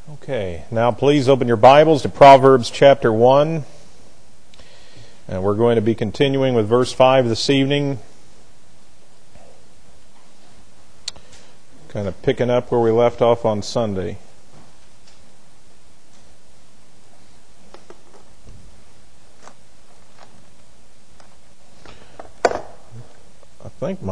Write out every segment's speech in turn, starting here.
Okay, now please open your Bibles to Proverbs chapter 1. And we're going to be continuing with verse 5 this evening. Kind of picking up where we left off on Sunday. I think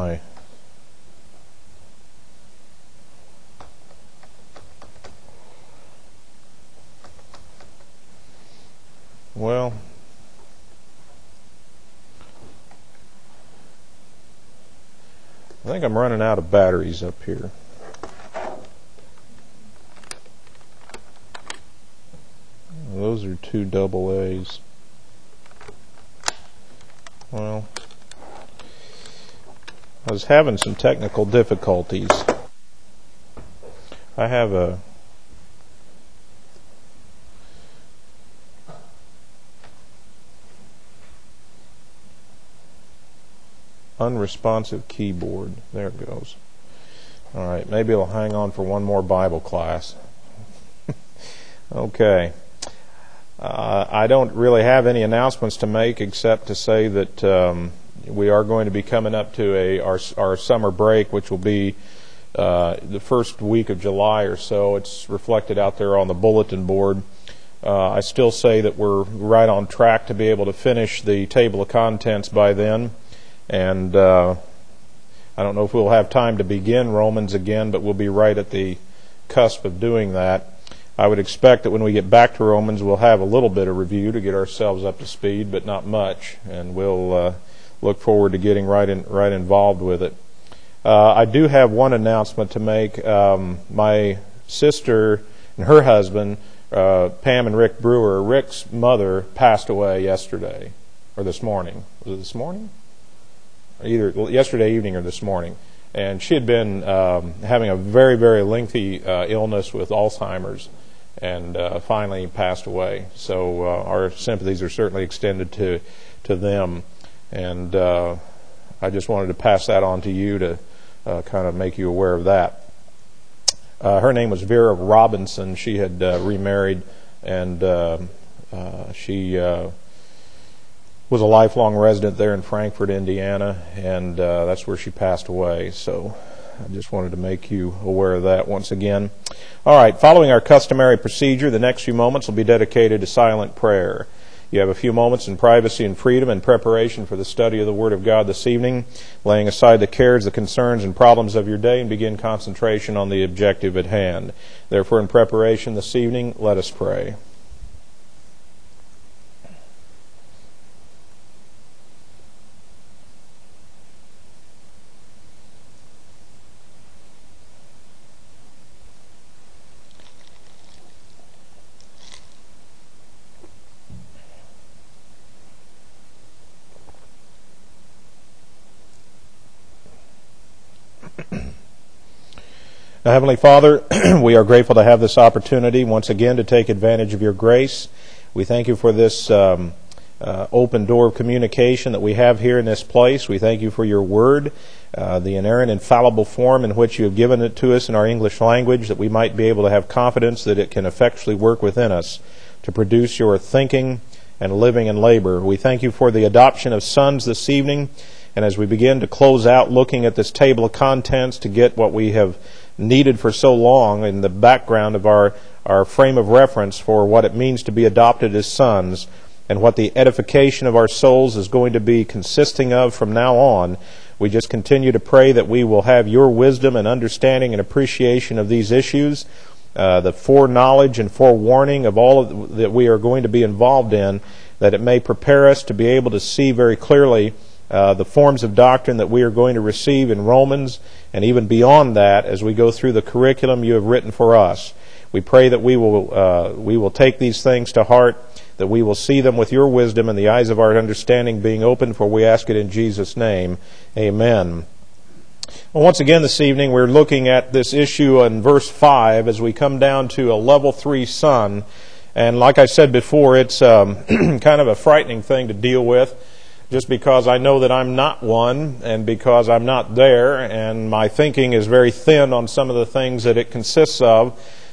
I'm running out of batteries up here. Those are two double A's. Well, I was having some technical difficulties. I have a unresponsive keyboard. There it goes. All right, maybe I'll hang on for one more Bible class. Okay. I don't really have any announcements to make except to say that we are going to be coming up to our summer break, which will be the first week of July or so. It's reflected out there on the bulletin board. I still say that we're right on track to be able to finish the table of contents by then. And I don't know if we'll have time to begin Romans again, but we'll be right at the cusp of doing that. I would expect that when we get back to Romans, we'll have a little bit of review to get ourselves up to speed, but not much. And we'll look forward to getting right involved with it. I do have one announcement to make. My sister and her husband, Pam and Rick Brewer, Rick's mother passed away yesterday, or this morning. Was it this morning? Either yesterday evening or this morning. And she had been having a very, very lengthy illness with Alzheimer's and finally passed away. So our sympathies are certainly extended to them. And I just wanted to pass that on to you to kind of make you aware of that. Her name was Vera Robinson. She had remarried, and she was a lifelong resident there in Frankfort, Indiana, and that's where she passed away. So I just wanted to make you aware of that once again. All right, following our customary procedure, the next few moments will be dedicated to silent prayer. You have a few moments in privacy and freedom in preparation for the study of the Word of God this evening, laying aside the cares, the concerns, and problems of your day, and begin concentration on the objective at hand. Therefore, in preparation this evening, let us pray. Heavenly Father, we are grateful to have this opportunity once again to take advantage of your grace. We thank you for this open door of communication that we have here in this place. We thank you for your word, the inerrant, infallible form in which you have given it to us in our English language, that we might be able to have confidence that it can effectually work within us to produce your thinking and living and labor. We thank you for the adoption of sons this evening, and as we begin to close out looking at this table of contents to get what we have needed for so long in the background of our frame of reference for what it means to be adopted as sons and what the edification of our souls is going to be consisting of from now on, we just continue to pray that we will have your wisdom and understanding and appreciation of these issues, the foreknowledge and forewarning of all that we are going to be involved in, that it may prepare us to be able to see very clearly the forms of doctrine that we are going to receive in Romans, and even beyond that as we go through the curriculum you have written for us. We pray that we will take these things to heart, that we will see them with your wisdom and the eyes of our understanding being opened, for we ask it in Jesus' name. Amen. Well, once again this evening we're looking at this issue in verse 5 as we come down to a level 3 son. And like I said before, it's kind of a frightening thing to deal with, just because I know that I'm not one, and because I'm not there, and my thinking is very thin on some of the things that it consists of.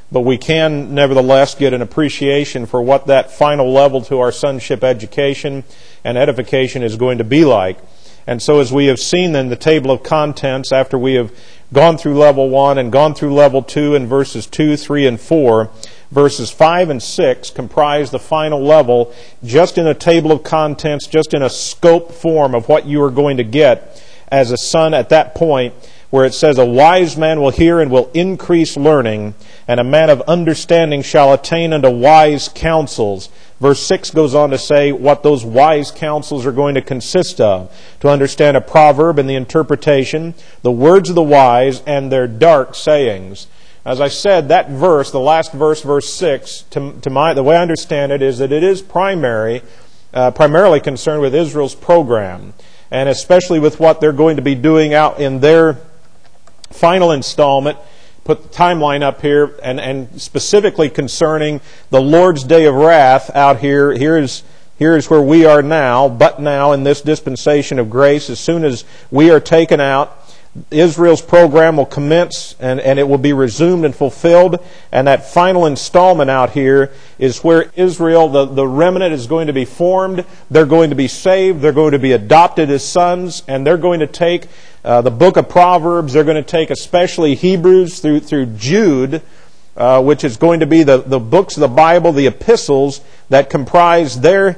but we can nevertheless get an appreciation for what that final level to our sonship education and edification is going to be like. And so as we have seen in the table of contents, after we have gone through level 1 and gone through level 2 in verses 2, 3, and 4, verses 5 and 6 comprise the final level just in a table of contents, just in a scope form of what you are going to get as a son at that point, where it says, a wise man will hear and will increase learning, and a man of understanding shall attain unto wise counsels. Verse 6 goes on to say what those wise counsels are going to consist of. To understand a proverb and the interpretation, the words of the wise, and their dark sayings. As I said, that verse, the last verse, verse 6, the way I understand it is that it is primarily concerned with Israel's program, and especially with what they're going to be doing out in their final installment. Put the timeline up here, and specifically concerning the Lord's Day of Wrath out here. Here is where we are now, but now in this dispensation of grace, as soon as we are taken out, Israel's program will commence, and it will be resumed and fulfilled. And that final installment out here is where Israel, the remnant, is going to be formed. They're going to be saved. They're going to be adopted as sons, and they're going to take the book of Proverbs. They're going to take especially Hebrews through Jude, which is going to be the books of the Bible, the epistles that comprise their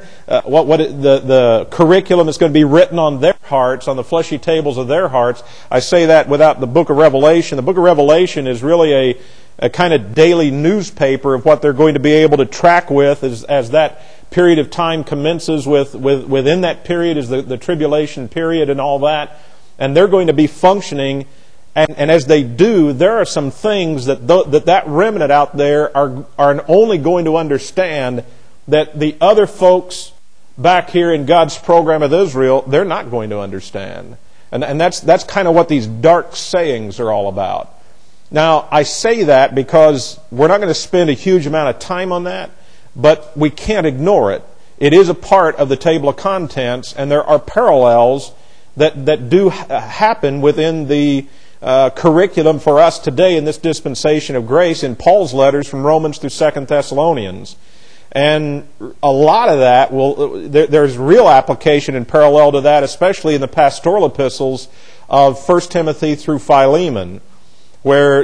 the curriculum is going to be written on their hearts, on the fleshy tables of their hearts. I say that without the book of Revelation. The book of Revelation is really a kind of daily newspaper of what they're going to be able to track with as that period of time commences. Within that period is the tribulation period and all that. And they're going to be functioning. And as they do, there are some things that remnant out there are only going to understand that the other folks back here in God's program of Israel, they're not going to understand. And that's kind of what these dark sayings are all about. Now, I say that because we're not going to spend a huge amount of time on that, but we can't ignore it. It is a part of the table of contents, and there are parallels that do happen within the curriculum for us today in this dispensation of grace in Paul's letters from Romans through 2 Thessalonians. And a lot of that there's real application in parallel to that, especially in the pastoral epistles of 1 Timothy through Philemon, where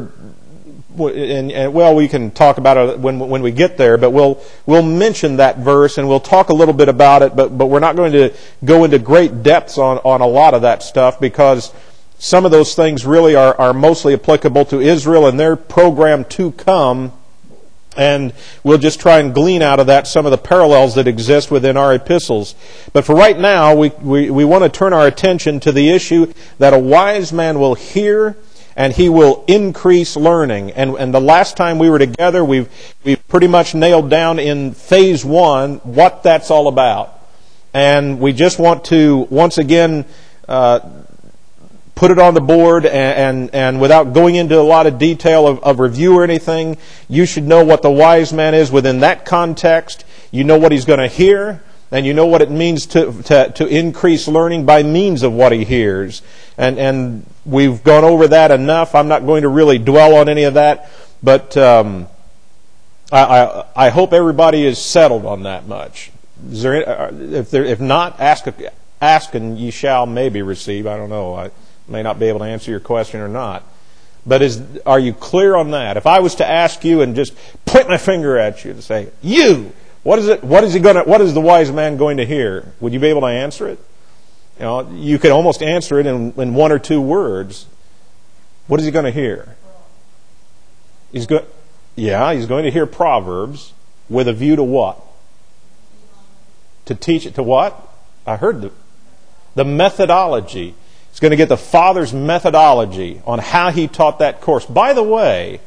we can talk about it when we get there, but we'll mention that verse and we'll talk a little bit about it, but we're not going to go into great depths on a lot of that stuff, because some of those things really are mostly applicable to Israel and their program to come. And we'll just try and glean out of that some of the parallels that exist within our epistles. But for right now, we want to turn our attention to the issue that a wise man will hear and he will increase learning. And the last time we were together, we've pretty much nailed down in phase 1 what that's all about. And we just want to, once again, put it on the board, and without going into a lot of detail of review or anything, you should know what the wise man is within that context. You know what he's going to hear, and you know what it means to increase learning by means of what he hears. And we've gone over that enough. I'm not going to really dwell on any of that, but I hope everybody is settled on that much. Is there, if not, ask and ye shall maybe receive. I don't know. I may not be able to answer your question or not. But are you clear on that? If I was to ask you and just point my finger at you and say, what is the wise man going to hear? Would you be able to answer it? You know, you could almost answer it in 1 or 2 words. What is he going to hear? He's going to hear Proverbs with a view to what? To teach it to what? I heard the methodology. He's going to get the Father's methodology on how He taught that course. By the way,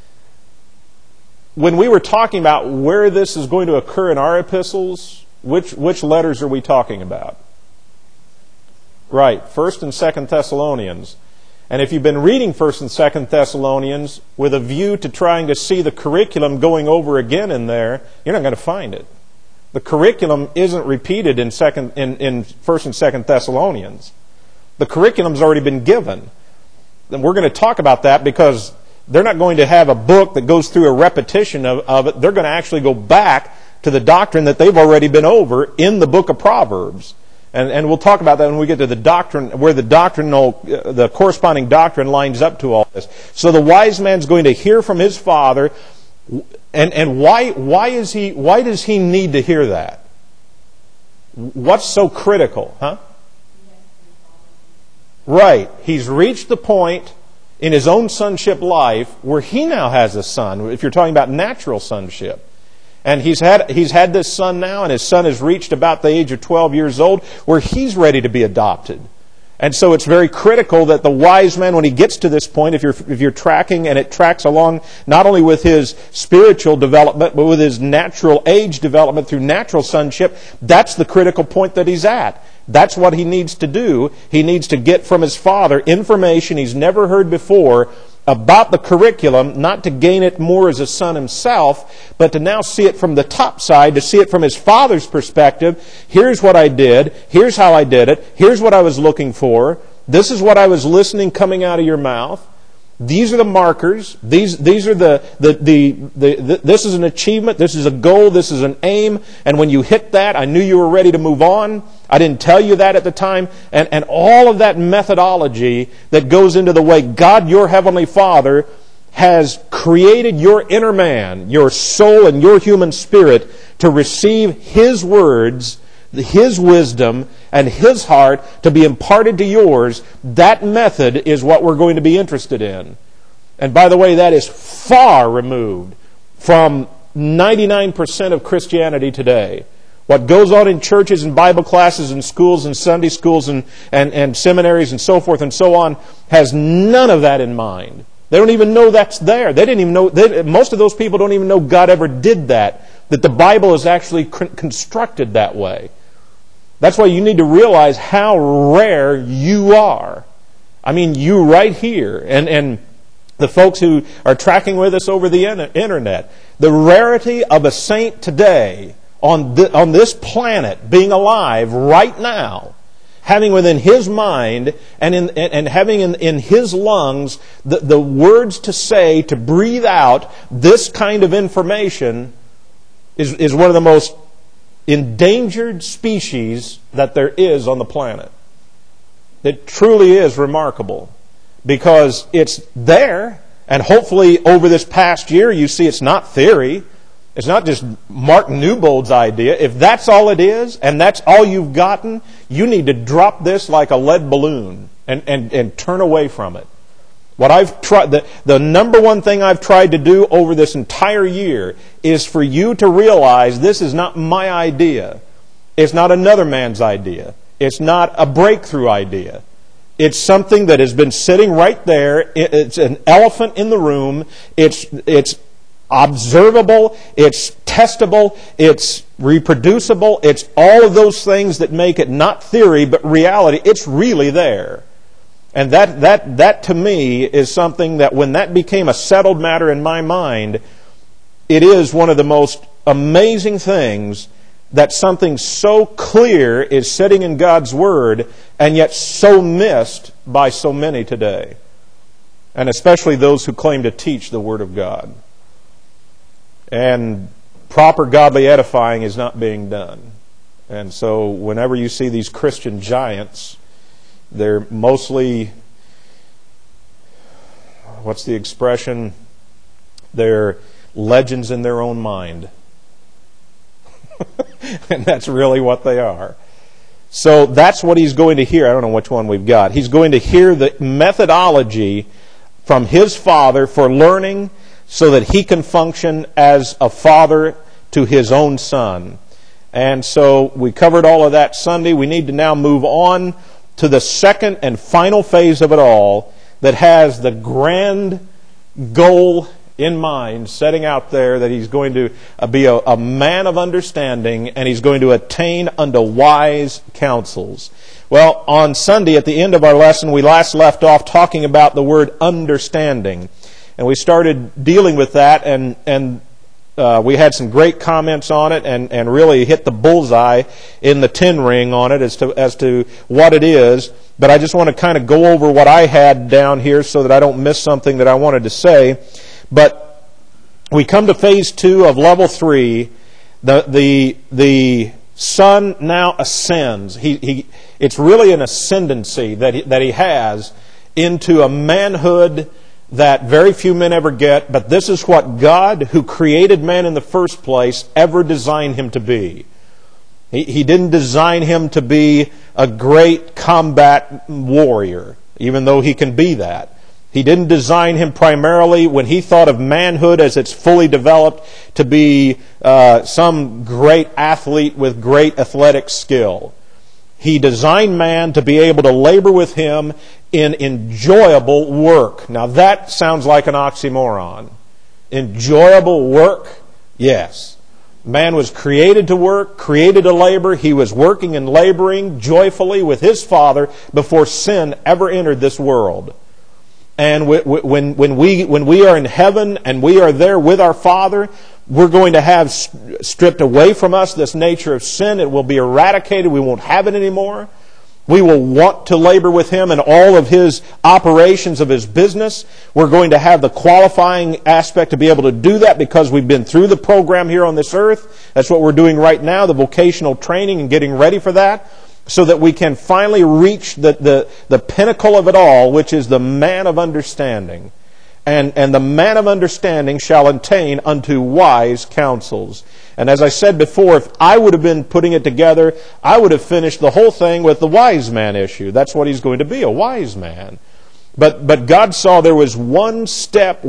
when we were talking about where this is going to occur in our epistles, which letters are we talking about? Right, 1 and 2 Thessalonians. And if you've been reading 1 and 2 Thessalonians with a view to trying to see the curriculum going over again in there, you're not going to find it. The curriculum isn't repeated in 1 and 2 Thessalonians. The curriculum's already been given. And we're going to talk about that because They're not going to have a book that goes through a repetition of it. They're going to actually go back to the doctrine that they've already been over in the book of Proverbs. And we'll talk about that when we get to the doctrine, where the corresponding doctrine lines up to all this. So the wise man's going to hear from his father, and why does he need to hear that? What's so critical, huh? Right. He's reached the point in his own sonship life where he now has a son, if you're talking about natural sonship. And he's had this son now, and his son has reached about the age of 12 years old, where he's ready to be adopted. And so it's very critical that the wise man, when he gets to this point, if you're tracking, and it tracks along not only with his spiritual development, but with his natural age development through natural sonship, that's the critical point that he's at. That's what he needs to do. He needs to get from his father information he's never heard before about the curriculum, not to gain it more as a son himself, but to now see it from the top side, to see it from his father's perspective. Here's what I did. Here's how I did it. Here's what I was looking for. This is what I was listening coming out of your mouth. These are the markers. These are this is an achievement. This is a goal. This is an aim. And when you hit that, I knew you were ready to move on. I didn't tell you that at the time. And all of that methodology that goes into the way God, your Heavenly Father, has created your inner man, your soul and your human spirit to receive His words, His wisdom, and His heart to be imparted to yours. That method is what we're going to be interested in. And by the way, that is far removed from 99% of Christianity today. What goes on in churches and Bible classes and schools and Sunday schools and seminaries and so forth and so on has none of that in mind. They don't even know that's there. They didn't even know. Most of those people don't even know God ever did that the Bible is actually constructed that way. That's why you need to realize how rare you are. I mean, you right here. And the folks who are tracking with us over the internet. The rarity of a saint today on this planet being alive right now, having within his mind and having in his lungs the words to say, to breathe out this kind of information is one of the most endangered species that there is on the planet. It truly is remarkable because it's there, and hopefully over this past year you see it's not theory. It's not just Mark Newbold's idea. If that's all it is, and that's all you've gotten, you need to drop this like a lead balloon and turn away from it. What I've tried, the number one thing I've tried to do over this entire year is for you to realize this is not my idea. It's not another man's idea. It's not a breakthrough idea. It's something that has been sitting right there. It's an elephant in the room. It's observable, it's testable, it's reproducible, it's all of those things that make it not theory but reality. It's really there. And that to me is something that when that became a settled matter in my mind, it is one of the most amazing things that something so clear is sitting in God's Word and yet so missed by so many today. And especially those who claim to teach the Word of God. And proper godly edifying is not being done. And so whenever you see these Christian giants, they're mostly, what's the expression? They're legends in their own mind. And that's really what they are. So that's what he's going to hear. I don't know which one we've got. He's going to hear the methodology from his father for learning so that he can function as a father to his own son. And so we covered all of that Sunday. We need to now move on to the second and final phase of it all that has the grand goal in mind, setting out there that he's going to be a man of understanding and he's going to attain unto wise counsels. Well, on Sunday at the end of our lesson, we last left off talking about the word understanding. And we started dealing with that, and we had some great comments on it, and really hit the bullseye in the tin ring on it as to what it is. but I just want to kind of go over what I had down here so that I don't miss something that I wanted to say. But we come to phase 2 of level 3. The Son now ascends. It's really an ascendancy that he has into a manhood that very few men ever get, but this is what God, who created man in the first place, ever designed him to be. He didn't design him to be a great combat warrior, even though he can be that. He didn't design him primarily, when he thought of manhood as it's fully developed, to be some great athlete with great athletic skill. He designed man to be able to labor with him in enjoyable work. Now that sounds like an oxymoron. Enjoyable work? Yes. Man was created to work, created to labor. He was working and laboring joyfully with his Father before sin ever entered this world. And when we are in heaven and we are there with our Father, we're going to have stripped away from us this nature of sin. It will be eradicated. We won't have it anymore. We will want to labor with Him in all of His operations of His business. We're going to have the qualifying aspect to be able to do that because we've been through the program here on this earth. That's what we're doing right now, the vocational training and getting ready for that, so that we can finally reach the pinnacle of it all, which is the man of understanding. And the man of understanding shall attain unto wise counsels. And as I said before, if I would have been putting it together, I would have finished the whole thing with the wise man issue. That's what he's going to be, a wise man. But God saw there was one step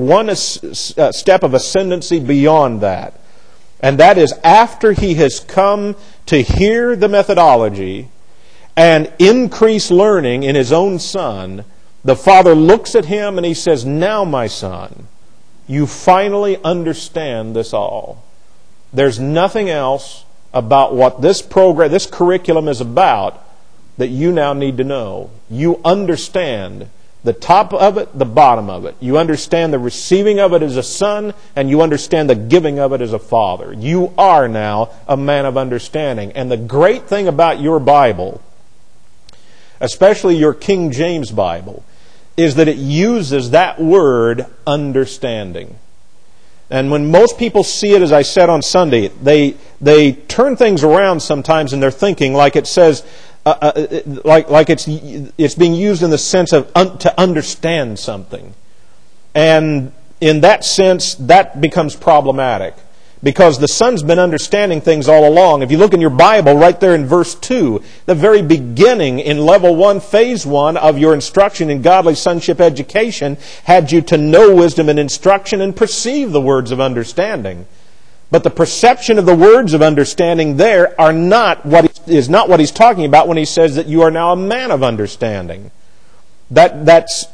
of ascendancy beyond that. And that is after he has come to hear the methodology and increase learning in his own Son, the Father looks at him and He says, "Now, my son, you finally understand this all. There's nothing else about what this program, this curriculum is about that you now need to know. You understand the top of it, the bottom of it. You understand the receiving of it as a son, and you understand the giving of it as a father. You are now a man of understanding." And the great thing about your Bible, especially your King James Bible, is that it uses that word understanding. And when most people see it, as I said on Sunday, they turn things around sometimes in their thinking, like it says, like it's being used in the sense of to understand something. And in that sense, that becomes problematic. Because the Son's been understanding things all along. If you look in your Bible, right there in verse 2, the very beginning in level 1, phase 1 of your instruction in godly sonship education had you to know wisdom and instruction and perceive the words of understanding. But the perception of the words of understanding there is not what he's talking about when he says that you are now a man of understanding. There's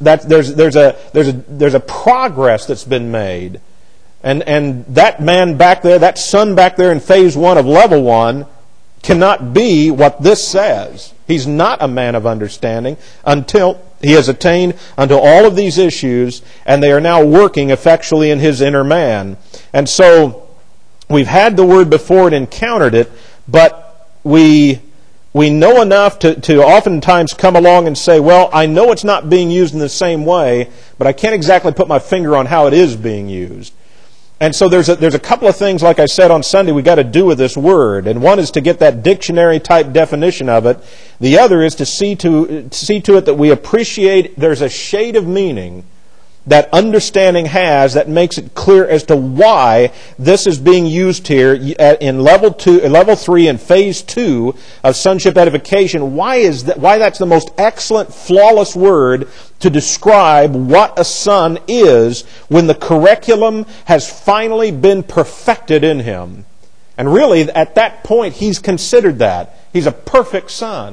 a progress that's been made. And that man back there, that son back there in phase 1 of level 1, cannot be what this says. He's not a man of understanding until he has attained unto all of these issues, and they are now working effectually in his inner man. And so, we've had the word before and encountered it, but we know enough to oftentimes come along and say, well, I know it's not being used in the same way, but I can't exactly put my finger on how it is being used. And so there's a couple of things, like I said on Sunday, we got to do with this word. And one is to get that dictionary type definition of it. The other is to see to it that we appreciate there's a shade of meaning that understanding has that makes it clear as to why this is being used here in level 3 and phase 2 of sonship edification. Why that's the most excellent, flawless word to describe what a son is when the curriculum has finally been perfected in him. And really, at that point, he's considered that. He's a perfect son.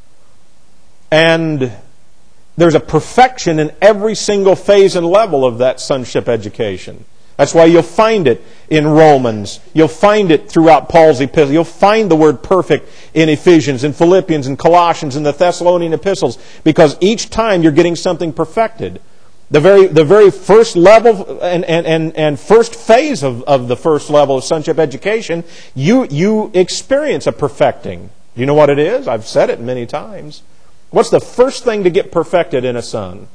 And there's a perfection in every single phase and level of that sonship education. That's why you'll find it in Romans. You'll find it throughout Paul's epistle. You'll find the word perfect in Ephesians, in Philippians, in Colossians, in the Thessalonian epistles, because each time you're getting something perfected. The very first level and first phase of the first level of sonship education, you experience a perfecting. Do you know what it is? I've said it many times. What's the first thing to get perfected in a son?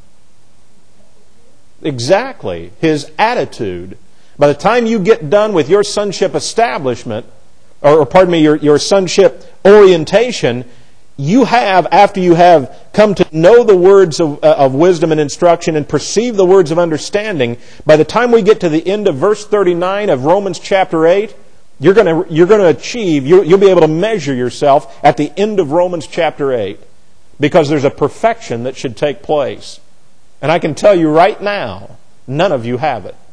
Exactly. His attitude. By the time you get done with your sonship establishment, your sonship orientation, you have, after you have come to know the words of wisdom and instruction and perceive the words of understanding, by the time we get to the end of verse 39 of Romans chapter 8, you're going to achieve, you'll be able to measure yourself at the end of Romans chapter 8, because there's a perfection that should take place. And I can tell you right now, none of you have it.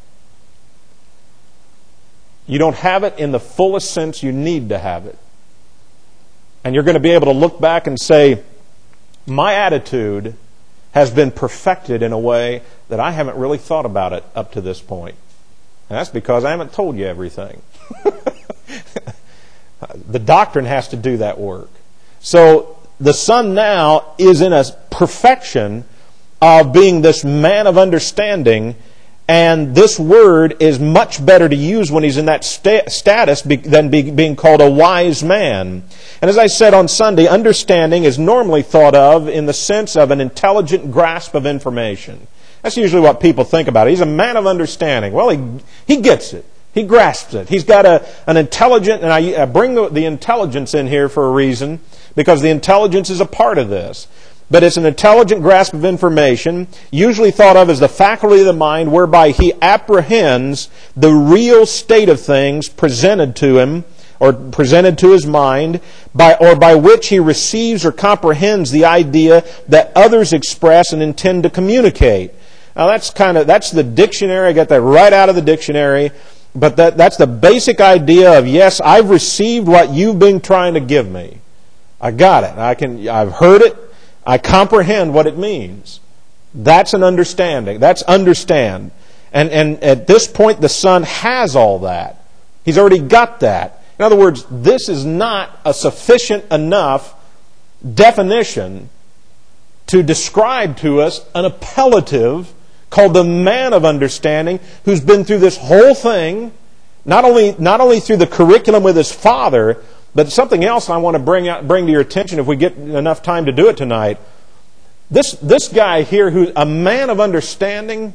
You don't have it in the fullest sense you need to have it. And you're going to be able to look back and say, my attitude has been perfected in a way that I haven't really thought about it up to this point. And that's because I haven't told you everything. The doctrine has to do that work. So the Son now is in a perfection of being this man of understanding, and this word is much better to use when he's in that status than being called a wise man. And as I said on Sunday, understanding is normally thought of in the sense of an intelligent grasp of information. That's usually what people think about. He's a man of understanding. Well, he gets it. He grasps it. He's got an intelligent, and I bring the intelligence in here for a reason, because the intelligence is a part of this. But it's an intelligent grasp of information, usually thought of as the faculty of the mind whereby he apprehends the real state of things presented to him, or presented to his mind, by which he receives or comprehends the idea that others express and intend to communicate. Now that's the dictionary. I got that right out of the dictionary. But that's the basic idea of, yes, I've received what you've been trying to give me. I got it. I've heard it. I comprehend what it means. That's an understanding. That's understand. And at this point, the Son has all that. He's already got that. In other words, this is not a sufficient enough definition to describe to us an appellative called the man of understanding, who's been through this whole thing, not only through the curriculum with his Father, but something else I want to bring to your attention if we get enough time to do it tonight. This guy here, who's a man of understanding,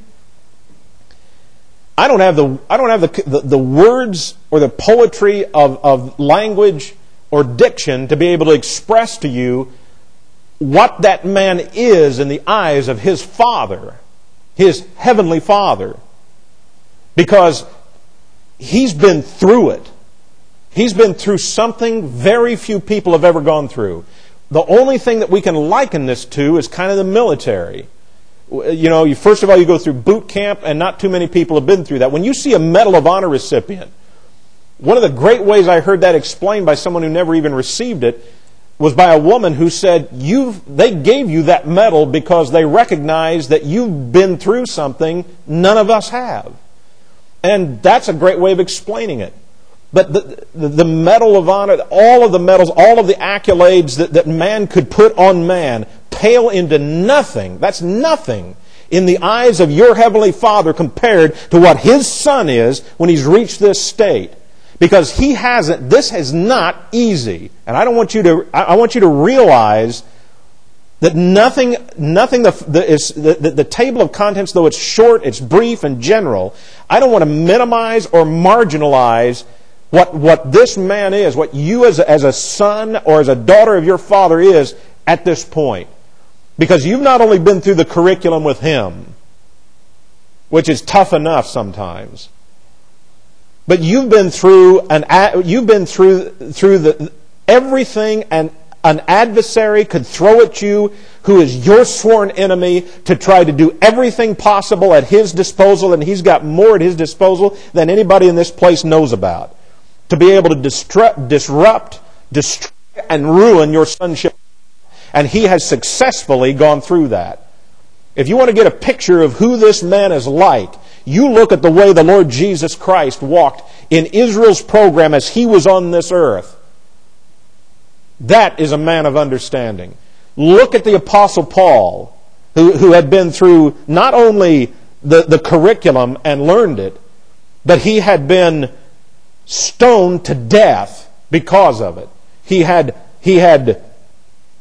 I don't have the words or the poetry of language or diction to be able to express to you what that man is in the eyes of his Father, his heavenly Father, because he's been through it. He's been through something very few people have ever gone through. The only thing that we can liken this to is kind of the military. You know, first of all, you go through boot camp, and not too many people have been through that. When you see a Medal of Honor recipient, one of the great ways I heard that explained by someone who never even received it was by a woman who said, they gave you that medal because they recognize that you've been through something none of us have. And that's a great way of explaining it. But the Medal of Honor, all of the medals, all of the accolades that man could put on man pale into nothing. That's nothing in the eyes of your Heavenly Father compared to what His Son is when He's reached this state. Because He hasn't, this is not easy. And I want you to realize that the table of contents, though it's short, it's brief and general, I don't want to minimize or marginalize what this man is, what you as a son or as a daughter of your Father is at this point. Because you've not only been through the curriculum with him, which is tough enough sometimes, but you've been through everything an adversary could throw at you, who is your sworn enemy, to try to do everything possible at his disposal, and he's got more at his disposal than anybody in this place knows about, to be able to disrupt, destroy, and ruin your sonship. And he has successfully gone through that. If you want to get a picture of who this man is like, you look at the way the Lord Jesus Christ walked in Israel's program as He was on this earth. That is a man of understanding. Look at the Apostle Paul, who had been through not only the curriculum and learned it, but he had been stoned to death because of it. He had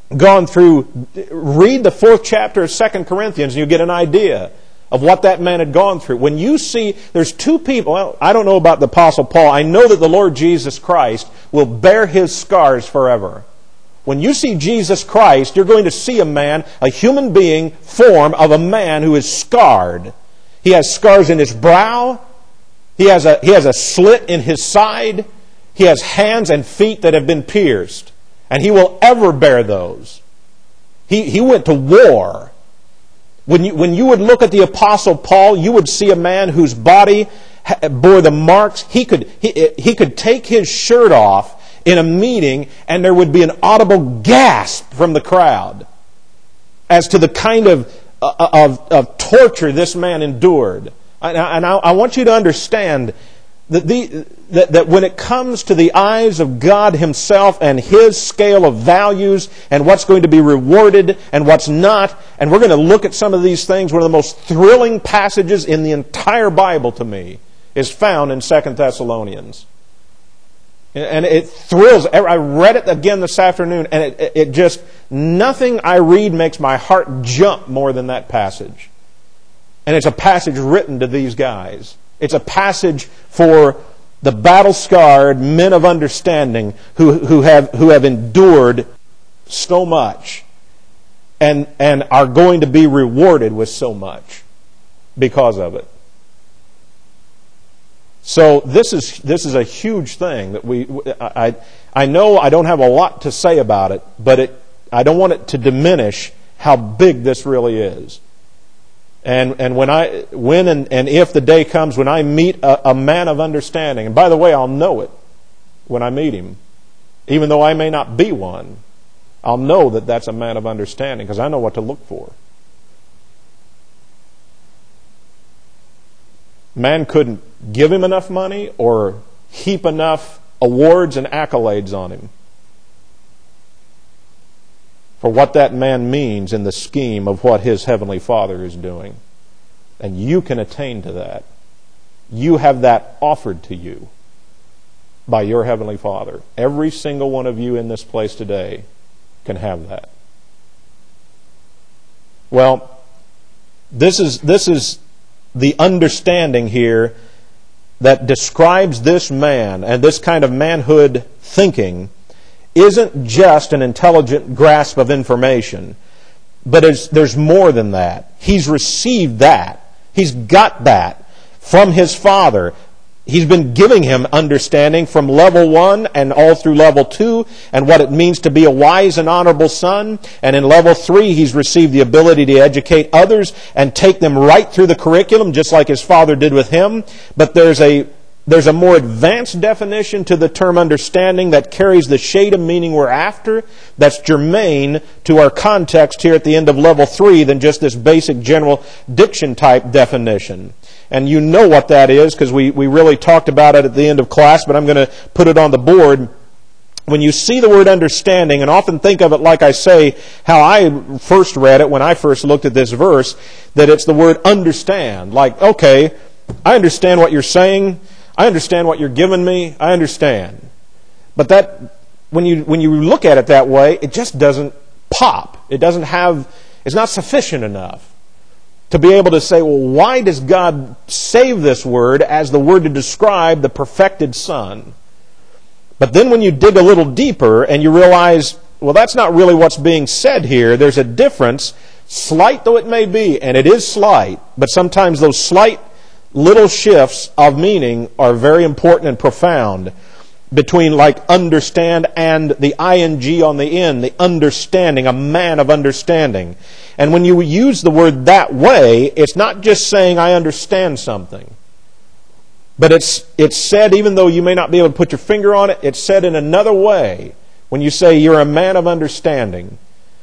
gone through, read the 4th chapter of 2 Corinthians and you get an idea of what that man had gone through. When you see, there's two people, well, I don't know about the Apostle Paul, I know that the Lord Jesus Christ will bear his scars forever. When you see Jesus Christ, you're going to see a man, a human being, form of a man who is scarred. He has scars in his brow. He has a slit in his side. He has hands and feet that have been pierced. And he will ever bear those. He went to war. When you would look at the Apostle Paul, you would see a man whose body bore the marks. He could take his shirt off in a meeting and there would be an audible gasp from the crowd as to the kind of torture this man endured. And I want you to understand that when it comes to the eyes of God Himself and His scale of values and what's going to be rewarded and what's not, and we're going to look at some of these things, one of the most thrilling passages in the entire Bible to me is found in 2 Thessalonians. And it thrills. I read it again this afternoon, and it just, nothing I read makes my heart jump more than that passage. And it's a passage written to these guys. It's a passage for the battle-scarred men of understanding who have endured so much and are going to be rewarded with so much because of it. So this is a huge thing that I know I don't have a lot to say about it, but I don't want it to diminish how big this really is. And when and if the day comes when I meet a man of understanding, and by the way, I'll know it when I meet him, even though I may not be one, I'll know that that's a man of understanding because I know what to look for. Man couldn't give him enough money or heap enough awards and accolades on him for what that man means in the scheme of what his Heavenly Father is doing. And you can attain to that. You have that offered to you by your Heavenly Father. Every single one of you in this place today can have that. Well, this is the understanding here that describes this man and this kind of manhood thinking isn't just an intelligent grasp of information, but there's more than that. He's received that. He's got that from his Father. He's been giving him understanding from level 1 and all through level 2 and what it means to be a wise and honorable son. And in level 3, he's received the ability to educate others and take them right through the curriculum, just like his father did with him. But there's a more advanced definition to the term understanding that carries the shade of meaning we're after, that's germane to our context here at the end of level 3 than just this basic general diction type definition. And you know what that is because we really talked about it at the end of class, but I'm going to put it on the board. When you see the word understanding, and often think of it like I say, how I first read it when I first looked at this verse, that it's the word understand. Like, okay, I understand what you're saying. I understand what you're giving me. I understand. But that, when you look at it that way, it just doesn't pop. It's not sufficient enough to be able to say, well, why does God save this word as the word to describe the perfected Son? But then when you dig a little deeper and you realize, well, that's not really what's being said here. There's a difference, slight though it may be, and it is slight, but sometimes those slight little shifts of meaning are very important and profound between like understand and the ing on the end, the understanding, a man of understanding. And when you use the word that way, it's not just saying I understand something. But it's said, even though you may not be able to put your finger on it, it's said in another way when you say you're a man of understanding.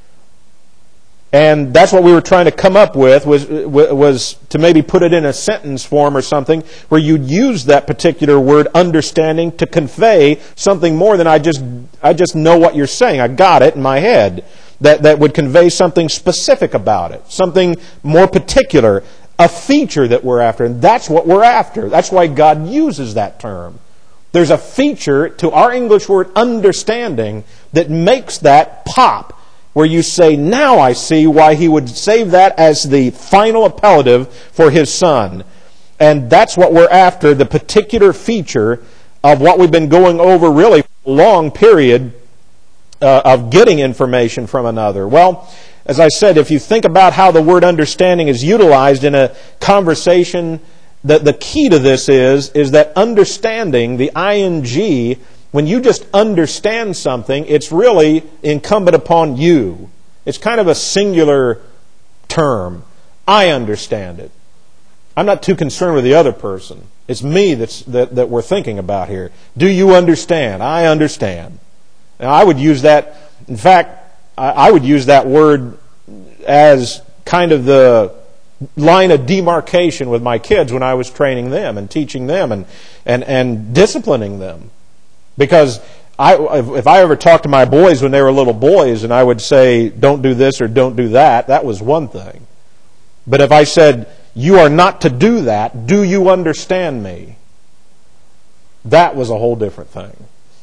And that's what we were trying to come up with, was to maybe put it in a sentence form or something, where you'd use that particular word, understanding, to convey something more than I just know what you're saying. I got it in my head. That would convey something specific about it, something more particular, a feature that we're after. And that's what we're after. That's why God uses that term. There's a feature to our English word understanding that makes that pop. where you say, now I see why he would save that as the final appellative for his Son. And that's what we're after, the particular feature of what we've been going over really for a long period of getting information from another. Well, as I said, if you think about how the word understanding is utilized in a conversation, the key to this is that understanding, the ing, when you just understand something, it's really incumbent upon you. It's kind of a singular term. I understand it. I'm not too concerned with the other person. It's me that we're thinking about here. Do you understand? I understand. Now, I would use that, in fact, I would use that word as kind of the line of demarcation with my kids when I was training them and teaching them and disciplining them. Because if I ever talked to my boys when they were little boys and I would say, don't do this or don't do that, that was one thing. But if I said, you are not to do that, do you understand me? That was a whole different thing.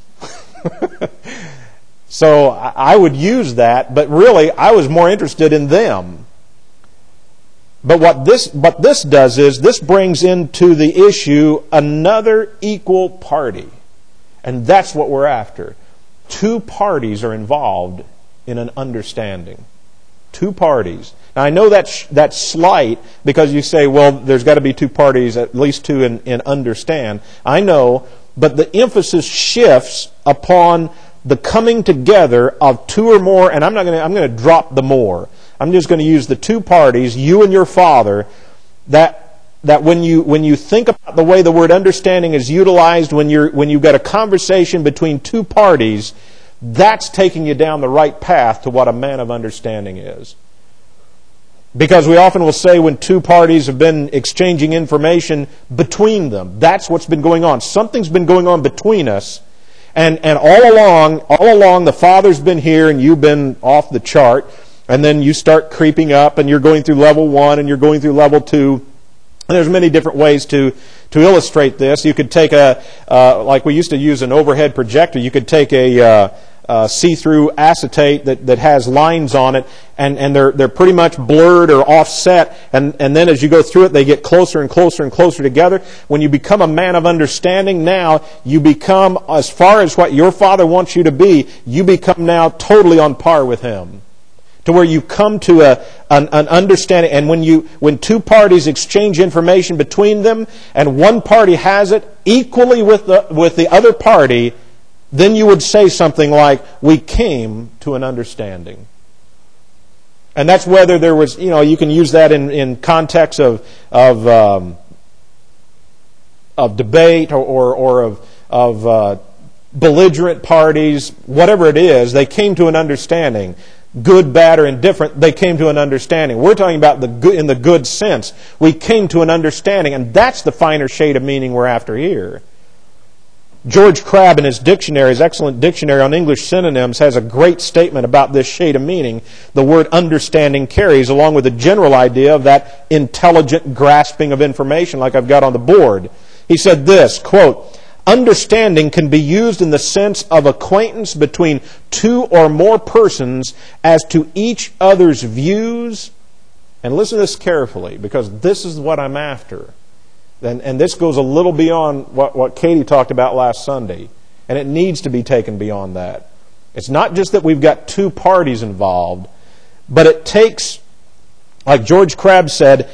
So I would use that, but really I was more interested in them. But what this does is this brings into the issue another equal party. And that's what we're after. Two parties are involved in an understanding. Two parties. Now I know that's slight because you say, well, there's got to be two parties, at least two in understand. I know, but the emphasis shifts upon the coming together of two or more, and I'm going to drop the more. I'm just going to use the two parties, you and your Father, that when you think about the way the word understanding is utilized when you've got a conversation between two parties, that's taking you down the right path to what a man of understanding is. Because we often will say when two parties have been exchanging information between them, that's what's been going on. Something's been going on between us. And all along the Father's been here and you've been off the chart. And then you start creeping up and you're going through level 1 and you're going through level 2. And there's many different ways to illustrate this. You could take like we used to use an overhead projector, you could take a see-through acetate that has lines on it, and they're pretty much blurred or offset, and then as you go through it, they get closer and closer and closer together. When you become a man of understanding, now you become, as far as what your Father wants you to be, you become now totally on par with Him. To where you come to an understanding, and when two parties exchange information between them, and one party has it equally with the other party, then you would say something like, we came to an understanding. And that's whether there was, you can use that in context of debate or of belligerent parties, whatever it is, they came to an understanding. Good, bad, or indifferent, they came to an understanding. We're talking about in the good sense. We came to an understanding, and that's the finer shade of meaning we're after here. George Crabb, in his dictionary, his excellent dictionary on English synonyms, has a great statement about this shade of meaning the word understanding carries, along with the general idea of that intelligent grasping of information like I've got on the board. He said this, quote, understanding can be used in the sense of acquaintance between two or more persons as to each other's views. And listen to this carefully, because this is what I'm after. And this goes a little beyond what Katie talked about last Sunday. And it needs to be taken beyond that. It's not just that we've got two parties involved, but it takes, like George Crabb said,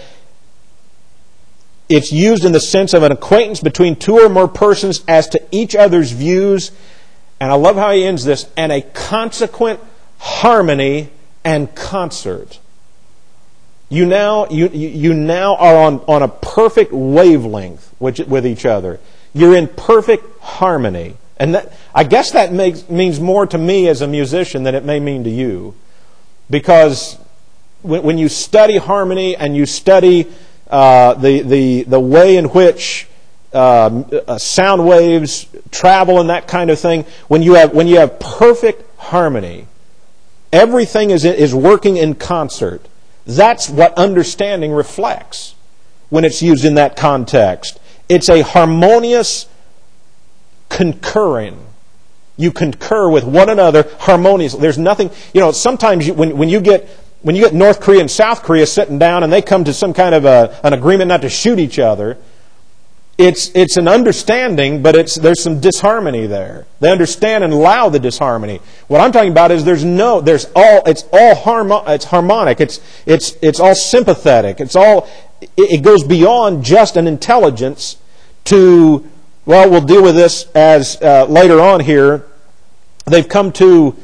it's used in the sense of an acquaintance between two or more persons as to each other's views. And I love how he ends this, and a consequent harmony and concert. You now are on a perfect wavelength with each other. You're in perfect harmony. And I guess that means more to me as a musician than it may mean to you. Because when you study harmony and you study the way in which sound waves travel and that kind of thing, when you have perfect harmony, everything is working in concert. That's what understanding reflects when it's used in that context. It's a harmonious concurring. You concur with one another harmoniously. There's nothing, sometimes when you get North Korea and South Korea sitting down and they come to some kind of an agreement not to shoot each other, it's an understanding, but there's some disharmony there. They understand and allow the disharmony. What I'm talking about is it's harmonic. It's all sympathetic. It goes beyond just an intelligence to, well, we'll deal with this as later on here. They've come to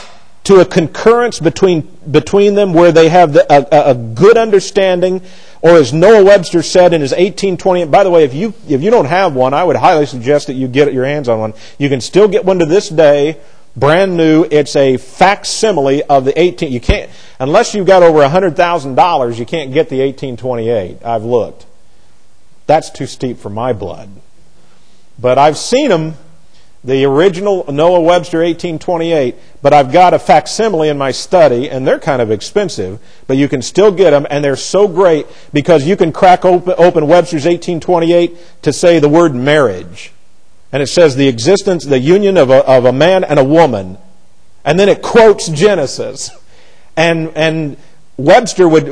a concurrence between them where they have a good understanding, or as Noah Webster said in his 1820. By the way, if you don't have one, I would highly suggest that you get your hands on one. You can still get one to this day, brand new. It's a facsimile of the 18. You can't, unless you've got over $100,000, you can't get the 1828. I've looked. That's too steep for my blood. But I've seen them. The original Noah Webster 1828, but I've got a facsimile in my study, and they're kind of expensive, but you can still get them, and they're so great because you can crack open Webster's 1828 to say the word marriage. And it says the union of a man and a woman. And then it quotes Genesis. And Webster would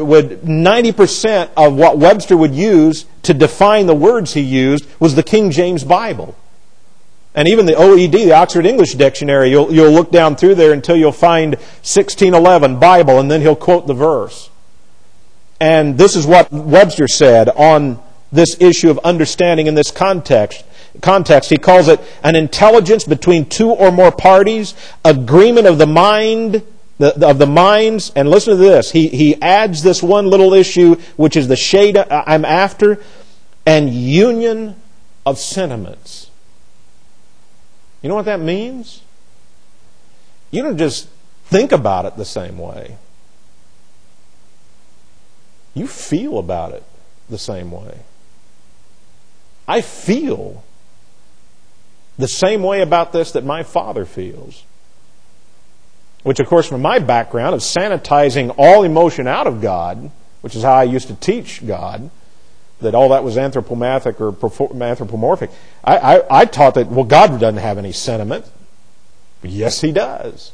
90% of what Webster would use to define the words he used was the King James Bible. And even the OED, the Oxford English Dictionary, you'll look down through there until you'll find 1611 Bible, and then he'll quote the verse. And this is what Webster said on this issue of understanding in this context. He calls it an intelligence between two or more parties, agreement of the mind, of the minds. And listen to this. He adds this one little issue, which is the shade I'm after, and union of sentiments. You know what that means? You don't just think about it the same way. You feel about it the same way. I feel the same way about this that my father feels. Which, of course, from my background of sanitizing all emotion out of God, which is how I used to teach God, that all that was anthropomorphic or anthropomorphic. I taught that, well, God doesn't have any sentiment. Yes, He does.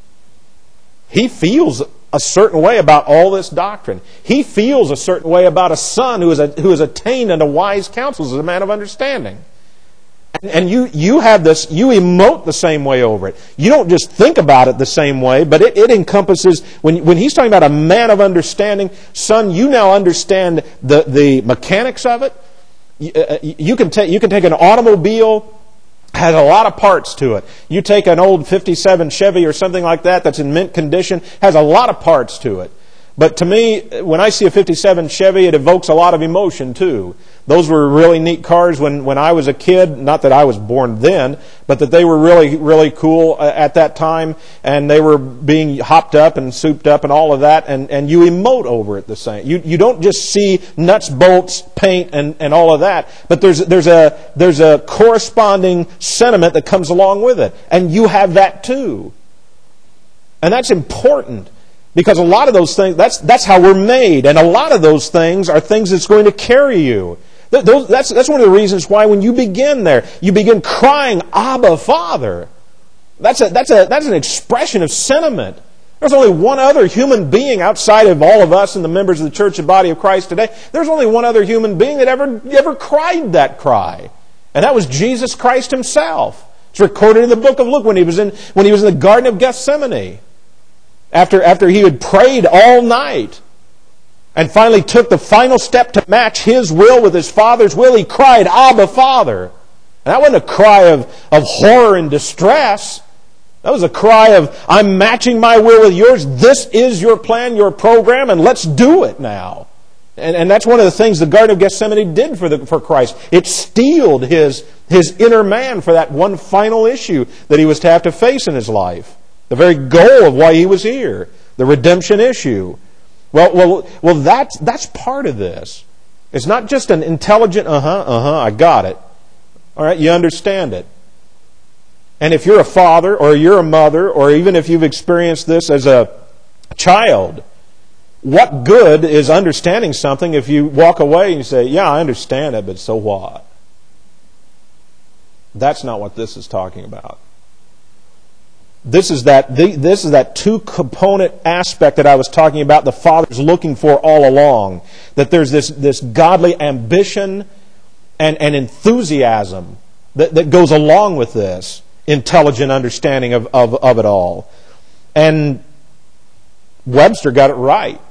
He feels a certain way about all this doctrine. He feels a certain way about a son who has attained unto wise counsels as a man of understanding. And you have this, you emote the same way over it. You don't just think about it the same way, but it encompasses, when he's talking about a man of understanding, son, you now understand the mechanics of it. You can take an automobile, has a lot of parts to it. You take an old 57 Chevy or something like that that's in mint condition, has a lot of parts to it. But to me, when I see a 57 Chevy, it evokes a lot of emotion too. Those were really neat cars when I was a kid. Not that I was born then, but that they were really, really cool at that time. And they were being hopped up and souped up and all of that. And you emote over it the same. You don't just see nuts, bolts, paint, and all of that. But there's a corresponding sentiment that comes along with it. And you have that too. And that's important. Because a lot of those things, that's how we're made. And a lot of those things are things that's going to carry you. That's one of the reasons why when you begin there, you begin crying, Abba, Father. That's an expression of sentiment. There's only one other human being outside of all of us and the members of the church and body of Christ today. There's only one other human being that ever cried that cry. And that was Jesus Christ Himself. It's recorded in the book of Luke when he was in the Garden of Gethsemane. After he had prayed all night and finally took the final step to match his will with his Father's will, he cried, Abba, Father. And that wasn't a cry of horror and distress. That was a cry of, I'm matching my will with yours. This is your plan, your program, and let's do it now. And that's one of the things the Garden of Gethsemane did for Christ. It steeled his inner man for that one final issue that he was to have to face in his life. The very goal of why he was here. The redemption issue. Well, that's part of this. It's not just an intelligent, I got it. All right, you understand it. And if you're a father or you're a mother, or even if you've experienced this as a child, what good is understanding something if you walk away and you say, yeah, I understand it, but so what? That's not what this is talking about. This is that two-component aspect that I was talking about the Father's looking for all along. That there's this godly ambition and enthusiasm that goes along with this intelligent understanding of it all. And Webster got it right.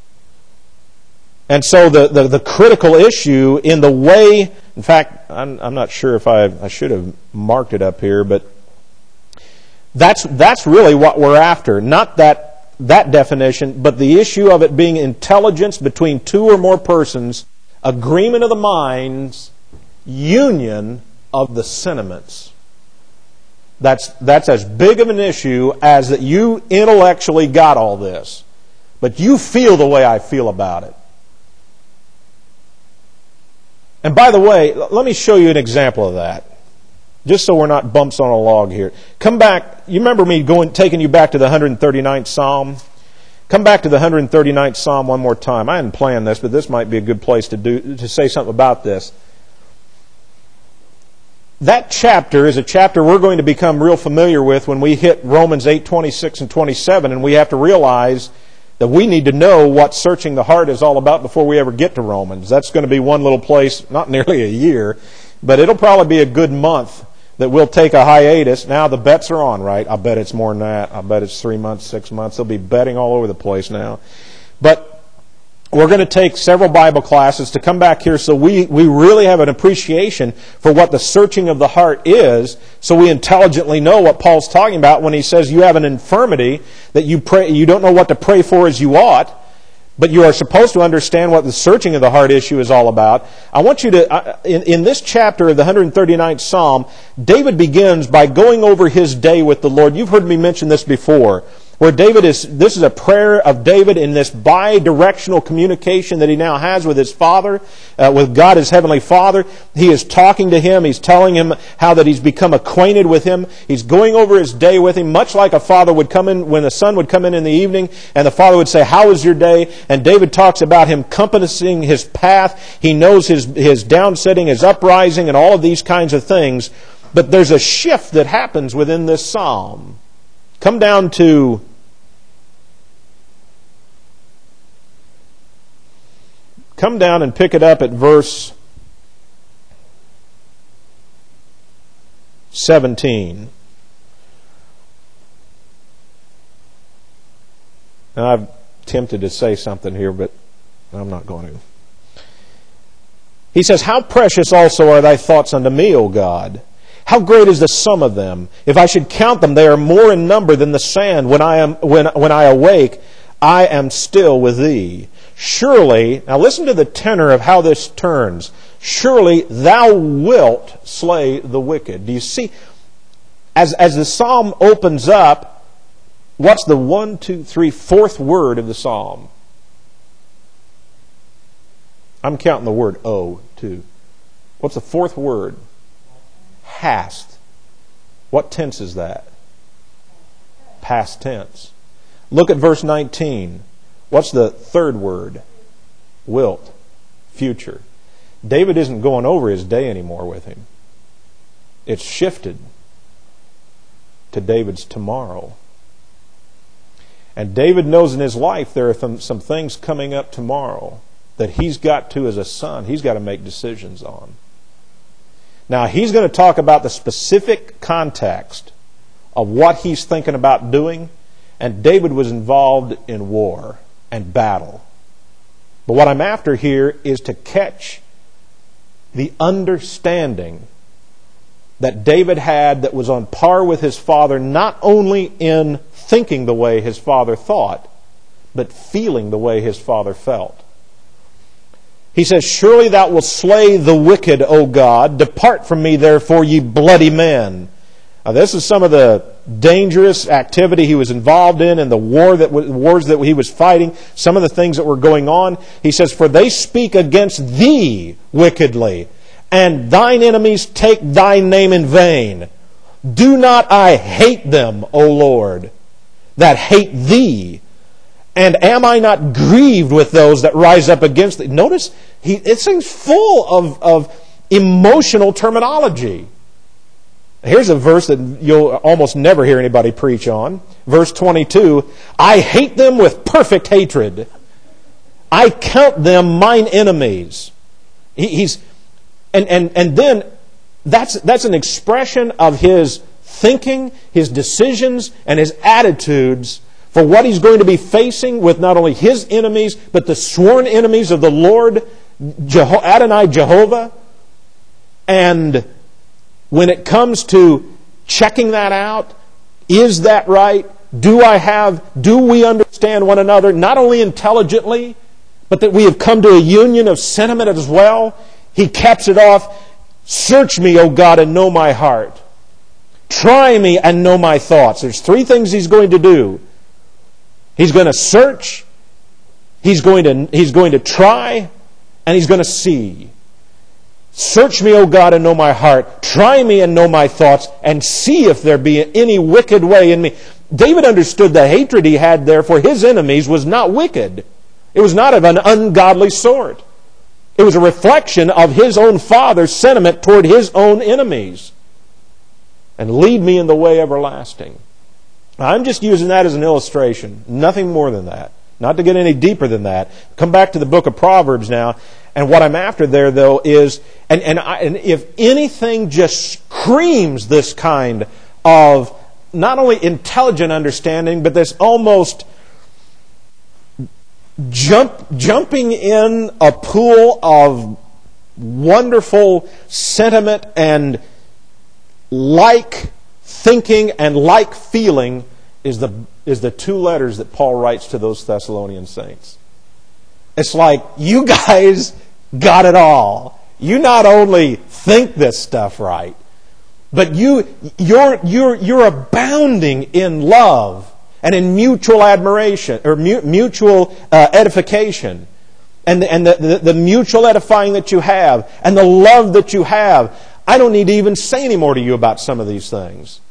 And so the critical issue in the way, in fact, I'm not sure if I should have marked it up here, but that's really what we're after. Not that definition, but the issue of it being intelligence between two or more persons, agreement of the minds, union of the sentiments. That's as big of an issue as that you intellectually got all this, but you feel the way I feel about it. And by the way, let me show you an example of that. Just so we're not bumps on a log here. Come back. You remember me taking you back to the 139th Psalm? Come back to the 139th Psalm one more time. I hadn't planned this, but this might be a good place to say something about this. That chapter is a chapter we're going to become real familiar with when we hit Romans 8:26 and 27, and we have to realize that we need to know what searching the heart is all about before we ever get to Romans. That's going to be one little place, not nearly a year, but it'll probably be a good month that we'll take a hiatus. Now the bets are on, right? I bet it's more than that. I bet it's 3 months, 6 months. They'll be betting all over the place now. But we're going to take several Bible classes to come back here so we really have an appreciation for what the searching of the heart is, so we intelligently know what Paul's talking about when he says you have an infirmity that you don't know what to pray for as you ought, but you are supposed to understand what the searching of the heart issue is all about. I want you to, in this chapter of the 139th Psalm, David begins by going over his day with the Lord. You've heard me mention this before, where this is a prayer of David in this bi-directional communication that he now has with his Father, with God, his Heavenly Father. He is talking to him. He's telling him how that he's become acquainted with him. He's going over his day with him, much like a father would come in, when the son would come in the evening, and the father would say, "How was your day?" And David talks about him compassing his path. He knows his downsetting, his uprising, and all of these kinds of things. But there's a shift that happens within this psalm. Come down and pick it up at verse 17. Now, I'm tempted to say something here, but I'm not going to. He says, "How precious also are thy thoughts unto me, O God! How great is the sum of them! If I should count them, they are more in number than the sand. When I awake, I am still with thee. Surely," now listen to the tenor of how this turns. "Surely thou wilt slay the wicked." Do you see? As the psalm opens up, what's the 1, 2, 3, fourth word of the psalm? I'm counting the word "o" too. What's the fourth word? Hast. What tense is that? Past tense. Look at verse 19. What's the third word? Wilt. Future. David isn't going over his day anymore with him. It's shifted to David's tomorrow. And David knows in his life there are some things coming up tomorrow that he's got to, as a son, he's got to make decisions on. Now, he's going to talk about the specific context of what he's thinking about doing, and David was involved in war and battle. But what I'm after here is to catch the understanding that David had that was on par with his father, not only in thinking the way his father thought, but feeling the way his father felt. He says, "Surely thou wilt slay the wicked, O God. Depart from me, therefore, ye bloody men." Now, this is some of the dangerous activity he was involved in and the wars that he was fighting, some of the things that were going on. He says, "For they speak against thee wickedly, and thine enemies take thy name in vain. Do not I hate them, O Lord, that hate thee? And am I not grieved with those that rise up against thee?" Notice, it seems full of emotional terminology. Here's a verse that you'll almost never hear anybody preach on. Verse 22, I hate them with perfect hatred. I count them mine enemies. And then that's an expression of his thinking, his decisions, and his attitudes for what he's going to be facing with not only his enemies, but the sworn enemies of the Lord, Adonai Jehovah. And when it comes to checking that out, is that right? Do we understand one another, not only intelligently, but that we have come to a union of sentiment as well? He caps it off, search me, O God, and know my heart. Try me and know my thoughts. There's three things he's going to do. He's going to search, he's going to try, and he's going to see. Search me, O God, and know my heart. Try me and know my thoughts, and see if there be any wicked way in me. David understood the hatred he had there for his enemies was not wicked. It was not of an ungodly sort. It was a reflection of his own father's sentiment toward his own enemies. And lead me in the way everlasting. I'm just using that as an illustration. Nothing more than that. Not to get any deeper than that. Come back to the book of Proverbs now. And what I'm after there, though, is, and if anything just screams this kind of not only intelligent understanding, but this almost jumping in a pool of wonderful sentiment and like thinking and like feeling is the two letters that Paul writes to those Thessalonian saints. It's like, you guys got it all. You not only think this stuff right, but you're abounding in love and in mutual admiration or mutual edification, and the mutual edifying that you have and the love that you have. I don't need to even say any more to you about some of these things.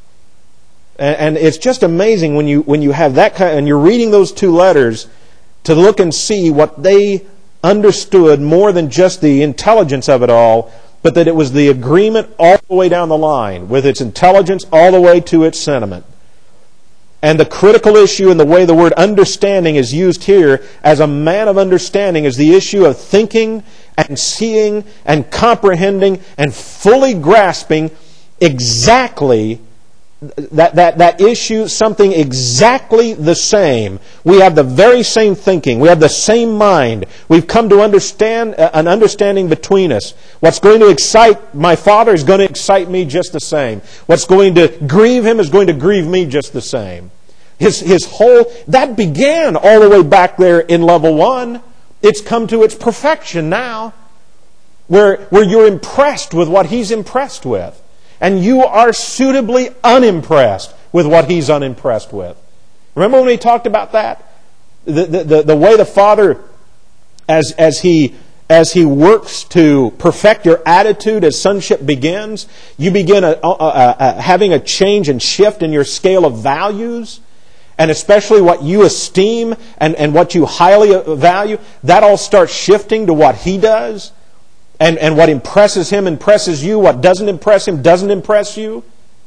And it's just amazing when you have that kind, and you're reading those two letters to look and see what they understood more than just the intelligence of it all, but that it was the agreement all the way down the line, with its intelligence all the way to its sentiment. And the critical issue in the way the word understanding is used here as a man of understanding is the issue of thinking and seeing and comprehending and fully grasping exactly that issue, something exactly the same. We have the very same thinking. We have the same mind. We've come to understand an understanding between us. What's going to excite my Father is going to excite me just the same. What's going to grieve Him is going to grieve me just the same. His whole, that began all the way back there in level 1. It's come to its perfection now, where you're impressed with what He's impressed with. And you are suitably unimpressed with what He's unimpressed with. Remember when we talked about that? The way the Father, as He works to perfect your attitude as sonship begins, you begin having a change and shift in your scale of values, and especially what you esteem and what you highly value. That all starts shifting to what He does. And what impresses Him impresses you. What doesn't impress Him doesn't impress you.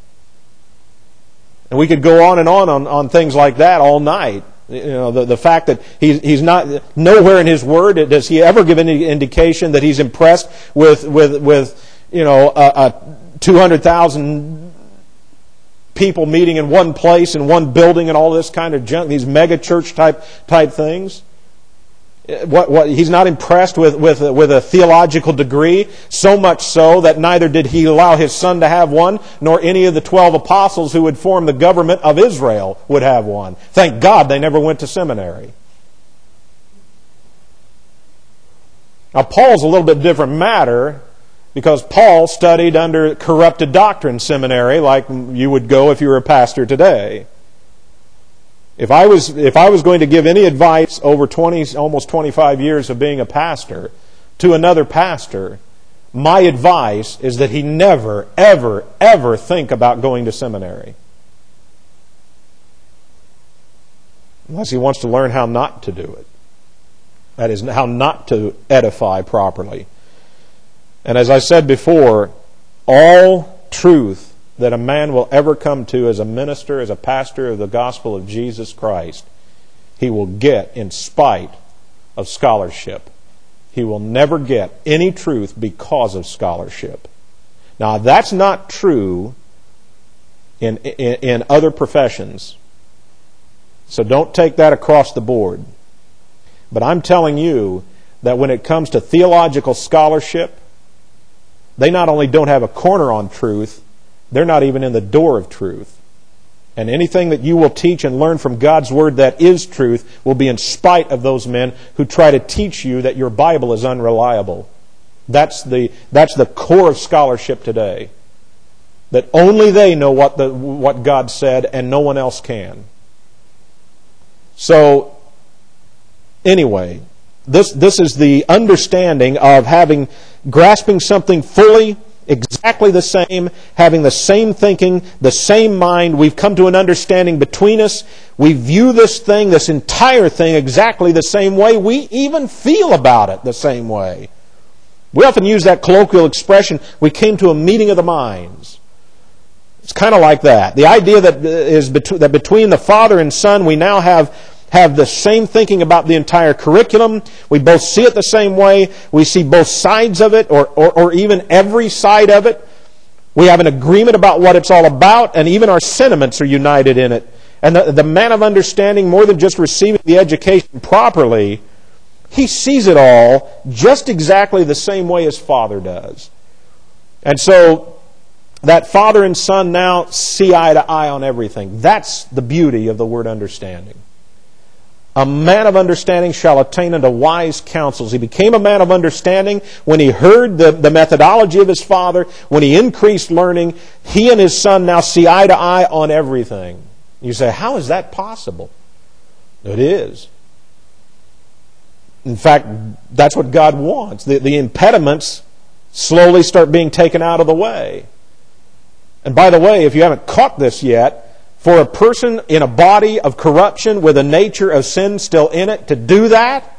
And we could go on and on things like that all night. You know, the fact that He's not nowhere in His Word does He ever give any indication that He's impressed with 200,000 people meeting in one place in one building and all this kind of junk. These mega church type things. What He's not impressed with a theological degree, so much so that neither did He allow His Son to have one, nor any of the 12 apostles who would form the government of Israel would have one. Thank God they never went to seminary. Now Paul's a little bit different matter, because Paul studied under corrupted doctrine seminary like you would go if you were a pastor today. If I was going to give any advice over almost 25 years of being a pastor to another pastor, my advice is that he never, ever, ever think about going to seminary. Unless he wants to learn how not to do it. That is, how not to edify properly. And as I said before, all truth that a man will ever come to as a minister, as a pastor of the gospel of Jesus Christ, he will get in spite of scholarship. He will never get any truth because of scholarship. Now, that's not true in other professions. So don't take that across the board. But I'm telling you that when it comes to theological scholarship, they not only don't have a corner on truth, they're not even in the door of truth. And anything that you will teach and learn from God's Word that is truth will be in spite of those men who try to teach you that your Bible is unreliable. That's the core of scholarship today. That only they know what God said and no one else can. So, anyway, this is the understanding of grasping something fully, exactly the same, having the same thinking, the same mind. We've come to an understanding between us. We view this entire thing exactly the same way. We even feel about it the same way. We often use that colloquial expression, we came to a meeting of the minds. It's kind of like that. The idea that between the Father and Son we now have the same thinking about the entire curriculum. We both see it the same way. We see both sides of it, or even every side of it. We have an agreement about what it's all about, and even our sentiments are united in it. And the man of understanding, more than just receiving the education properly, he sees it all just exactly the same way his Father does. And so, that Father and Son now see eye to eye on everything. That's the beauty of the word understanding. A man of understanding shall attain unto wise counsels. He became a man of understanding when he heard the methodology of his Father, when he increased learning. He and his Son now see eye to eye on everything. You say, how is that possible? It is. In fact, that's what God wants. The impediments slowly start being taken out of the way. And by the way, if you haven't caught this yet, for a person in a body of corruption with a nature of sin still in it to do that,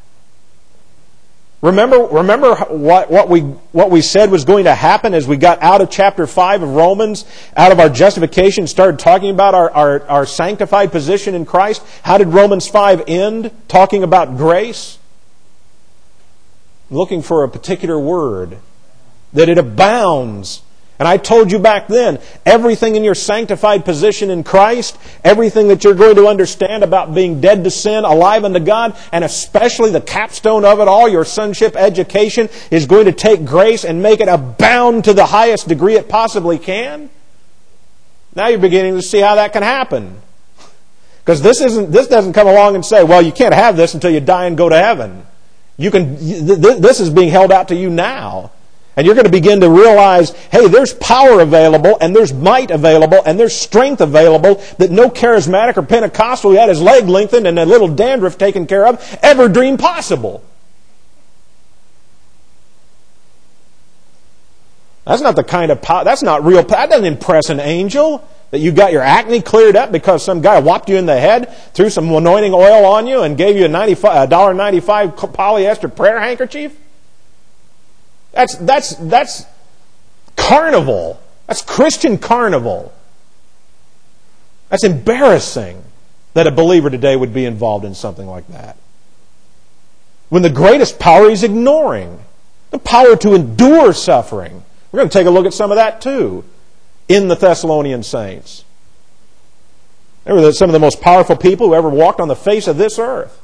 remember what we said was going to happen as we got out of chapter 5 of Romans, out of our justification, started talking about our sanctified position in Christ. How did Romans 5 end? Talking about grace. Looking for a particular word. That it abounds. And I told you back then, everything in your sanctified position in Christ, everything that you're going to understand about being dead to sin, alive unto God, and especially the capstone of it all, your sonship education, is going to take grace and make it abound to the highest degree it possibly can. Now you're beginning to see how that can happen. Because this doesn't come along and say, well, you can't have this until you die and go to heaven. This is being held out to you now. And you're going to begin to realize, hey, there's power available, and there's might available, and there's strength available that no charismatic or Pentecostal who had his leg lengthened and a little dandruff taken care of ever dreamed possible. That's not the kind of power, that's not real power. That doesn't impress an angel, that you got your acne cleared up because some guy whopped you in the head, threw some anointing oil on you, and gave you a $1.95 polyester prayer handkerchief. That's carnival. That's Christian carnival. That's embarrassing that a believer today would be involved in something like that. When the greatest power he's ignoring. The power to endure suffering. We're going to take a look at some of that too in the Thessalonian saints. They were some of the most powerful people who ever walked on the face of this earth.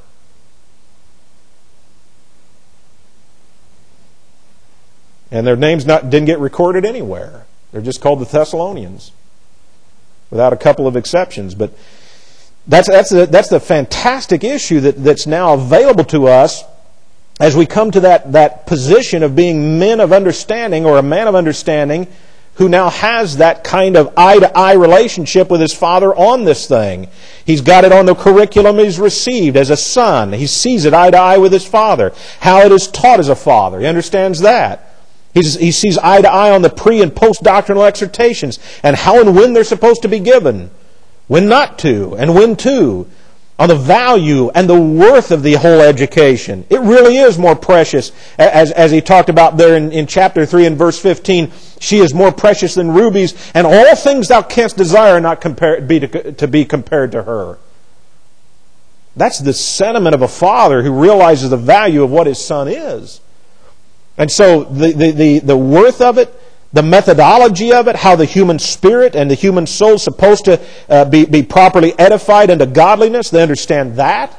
And their names didn't get recorded anywhere. They're just called the Thessalonians, without a couple of exceptions. But that's the fantastic issue that's now available to us as we come to that position of being men of understanding, or a man of understanding who now has that kind of eye-to-eye relationship with his Father on this thing. He's got it on the curriculum he's received as a son. He sees it eye-to-eye with his Father. How it is taught as a father. He understands that. He sees eye to eye on the pre- and post-doctrinal exhortations and how and when they're supposed to be given, when not to, and when to, on the value and the worth of the whole education. It really is more precious, as he talked about there in chapter 3 and verse 15. She is more precious than rubies, and all things thou canst desire are not to be compared to her. That's the sentiment of a father who realizes the value of what his son is. And so the worth of it, the methodology of it, how the human spirit and the human soul is supposed to be properly edified into godliness, they understand that.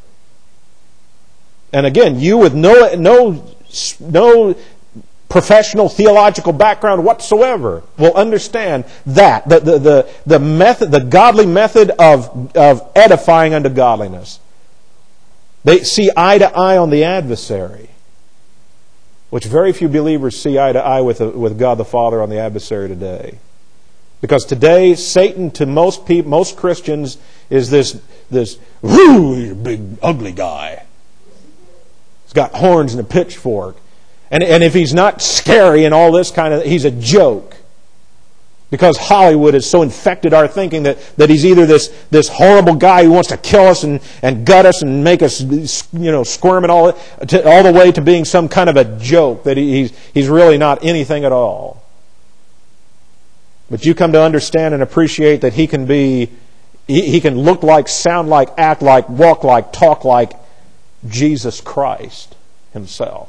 And again, you with no professional theological background whatsoever will understand that the method, the godly method of edifying unto godliness. They see eye to eye on the adversary, which very few believers see eye to eye with God the Father on the adversary today. Because today, Satan to most people, most Christians, is this he's a big ugly guy. He's got horns and a pitchfork. And if he's not scary and all this kind of, he's a joke. Because Hollywood has so infected our thinking that he's either this horrible guy who wants to kill us and gut us and make us squirm and all the way to being some kind of a joke, that he's really not anything at all. But you come to understand and appreciate that he can look like, sound like, act like, walk like, talk like Jesus Christ Himself.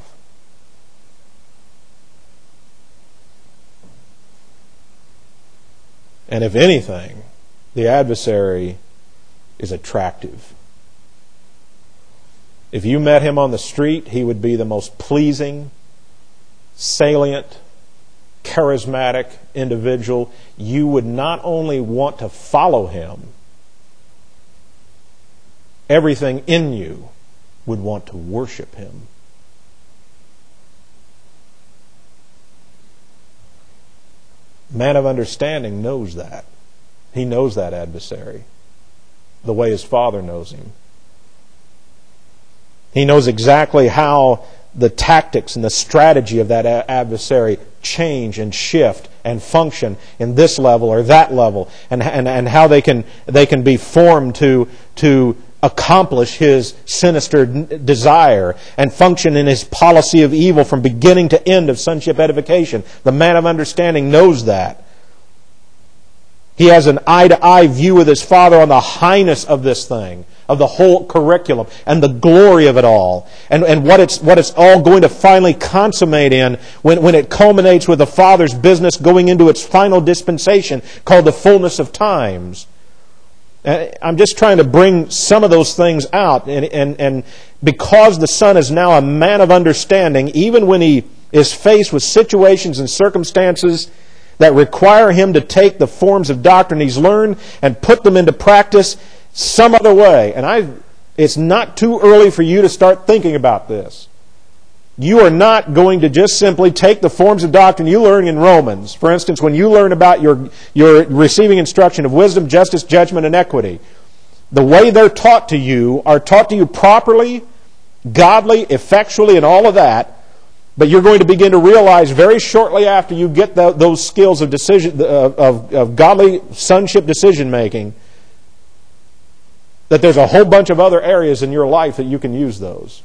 And if anything, the adversary is attractive. If you met him on the street, he would be the most pleasing, salient, charismatic individual. You would not only want to follow him, everything in you would want to worship him. Man of understanding knows that. He knows that adversary the way his Father knows him. He knows exactly how the tactics and the strategy of that adversary change and shift and function in this level or that level, and how they can be formed to accomplish his sinister desire and function in his policy of evil from beginning to end of sonship edification. The man of understanding knows that. He has an eye-to-eye view with his Father on the highness of this thing, of the whole curriculum, and the glory of it all, and what it's all going to finally consummate in when it culminates with the Father's business going into its final dispensation called the fullness of times. I'm just trying to bring some of those things out. And because the Son is now a man of understanding, even when he is faced with situations and circumstances that require him to take the forms of doctrine he's learned and put them into practice some other way. And it's not too early for you to start thinking about this. You are not going to just simply take the forms of doctrine you learn in Romans. For instance, when you learn about your receiving instruction of wisdom, justice, judgment, and equity, the way they're taught to you are taught to you properly, godly, effectually, and all of that. But you're going to begin to realize very shortly after you get those skills of decision of godly sonship decision making that there's a whole bunch of other areas in your life that you can use those.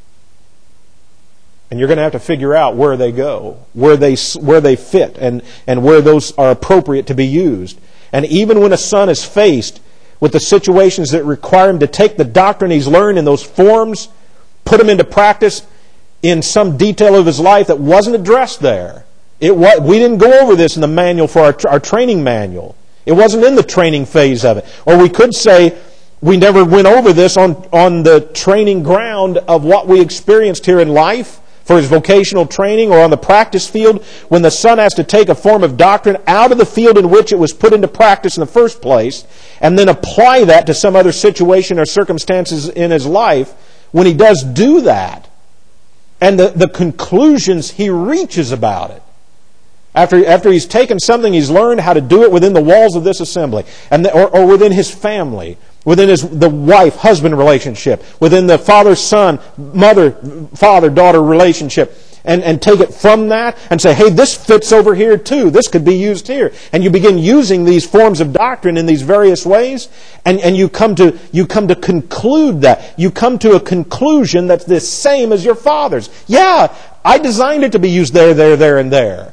And you're going to have to figure out where they go, where they fit, and where those are appropriate to be used. And even when a son is faced with the situations that require him to take the doctrine he's learned in those forms, put them into practice in some detail of his life that wasn't addressed there. We didn't go over this in the manual for our training manual. It wasn't in the training phase of it. Or we could say we never went over this on the training ground of what we experienced here in life, for his vocational training, or on the practice field, when the son has to take a form of doctrine out of the field in which it was put into practice in the first place, and then apply that to some other situation or circumstances in his life. When he does do that, and the conclusions he reaches about it, after he's taken something he's learned how to do it within the walls of this assembly, or within his family, within the wife-husband relationship, within the father-son, mother-father-daughter relationship, and take it from that and say, hey, this fits over here too. This could be used here. And you begin using these forms of doctrine in these various ways, and you come to conclude that. You come to a conclusion that's the same as your father's. Yeah, I designed it to be used there, and there.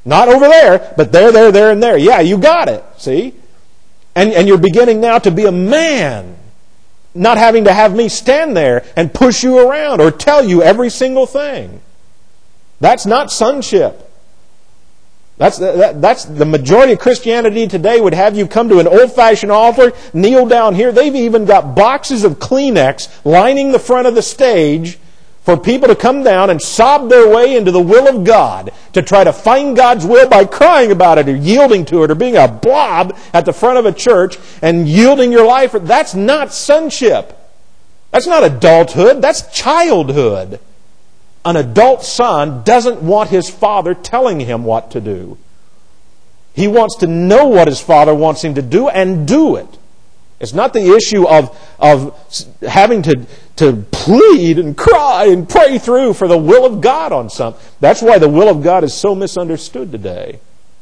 Not over there, but there, and there. Yeah, you got it, see? And you're beginning now to be a man, not having to have me stand there and push you around or tell you every single thing. That's not sonship. That's the majority of Christianity today would have you come to an old-fashioned altar, kneel down here. They've even got boxes of Kleenex lining the front of the stage for people to come down and sob their way into the will of God, to try to find God's will by crying about it or yielding to it or being a blob at the front of a church and yielding your life. That's not sonship. That's not adulthood. That's childhood. An adult son doesn't want his father telling him what to do. He wants to know what his father wants him to do and do it. It's not the issue of having to plead and cry and pray through for the will of God on something. That's why the will of God is so misunderstood today.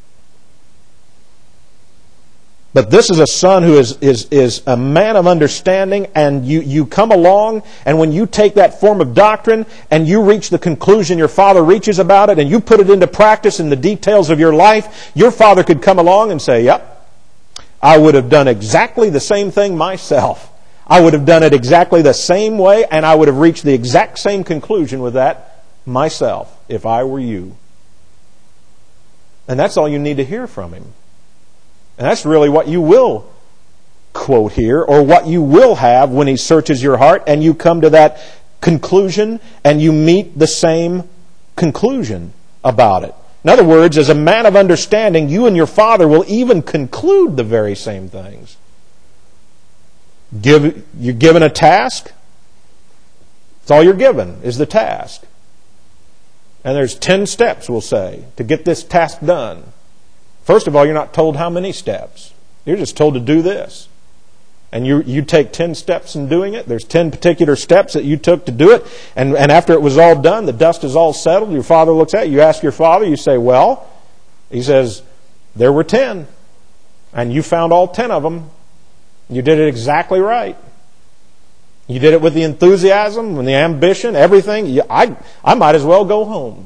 But this is a son who is a man of understanding, and you come along, and when you take that form of doctrine and you reach the conclusion your father reaches about it and you put it into practice in the details of your life, your father could come along and say, yep, I would have done exactly the same thing myself. I would have done it exactly the same way, and I would have reached the exact same conclusion with that myself if I were you. And that's all you need to hear from him. And that's really what you will quote here, or what you will have when he searches your heart and you come to that conclusion and you meet the same conclusion about it. In other words, as a man of understanding, you and your father will even conclude the very same things. You're given a task. That's all you're given, is the task. And there's 10 steps, we'll say, to get this task done. First of all, you're not told how many steps. You're just told to do this. And you take 10 steps in doing it. There's 10 particular steps that you took to do it. And after it was all done, the dust is all settled. Your father looks at you. You ask your father. You say, well, he says, there were 10. And you found all 10 of them. You did it exactly right. You did it with the enthusiasm and the ambition, everything. I might as well go home.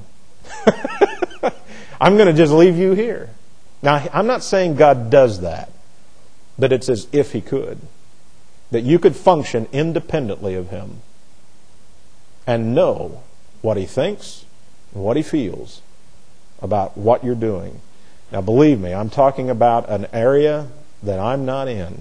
I'm going to just leave you here. Now, I'm not saying God does that, but it's as if He could. That you could function independently of Him and know what He thinks and what He feels about what you're doing. Now, believe me, I'm talking about an area that I'm not in.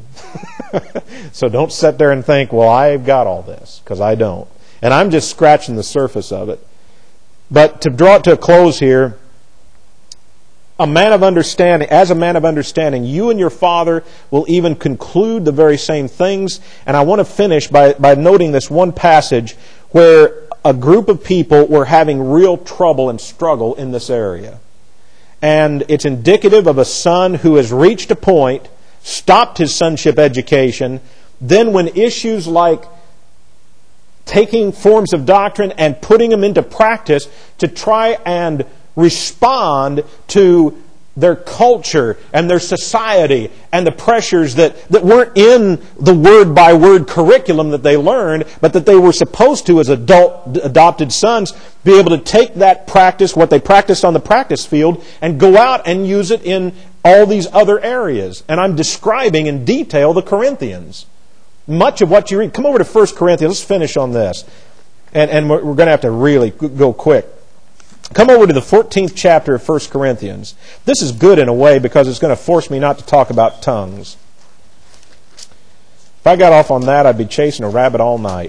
So don't sit there and think, well, I've got all this, because I don't. And I'm just scratching the surface of it. But to draw it to a close here, as a man of understanding, you and your father will even conclude the very same things. And I want to finish by noting this one passage where a group of people were having real trouble and struggle in this area. And it's indicative of a son who has reached a point, stopped his sonship education, then when issues like taking forms of doctrine and putting them into practice to try and respond to their culture and their society and the pressures that weren't in the word-by-word curriculum that they learned, but that they were supposed to, as adopted sons, be able to take that practice, what they practiced on the practice field, and go out and use it in all these other areas. And I'm describing in detail the Corinthians. Much of what you read. Come over to 1 Corinthians. Let's finish on this. And we're going to have to really go quick. Come over to the 14th chapter of 1 Corinthians. This is good in a way because it's going to force me not to talk about tongues. If I got off on that, I'd be chasing a rabbit all night.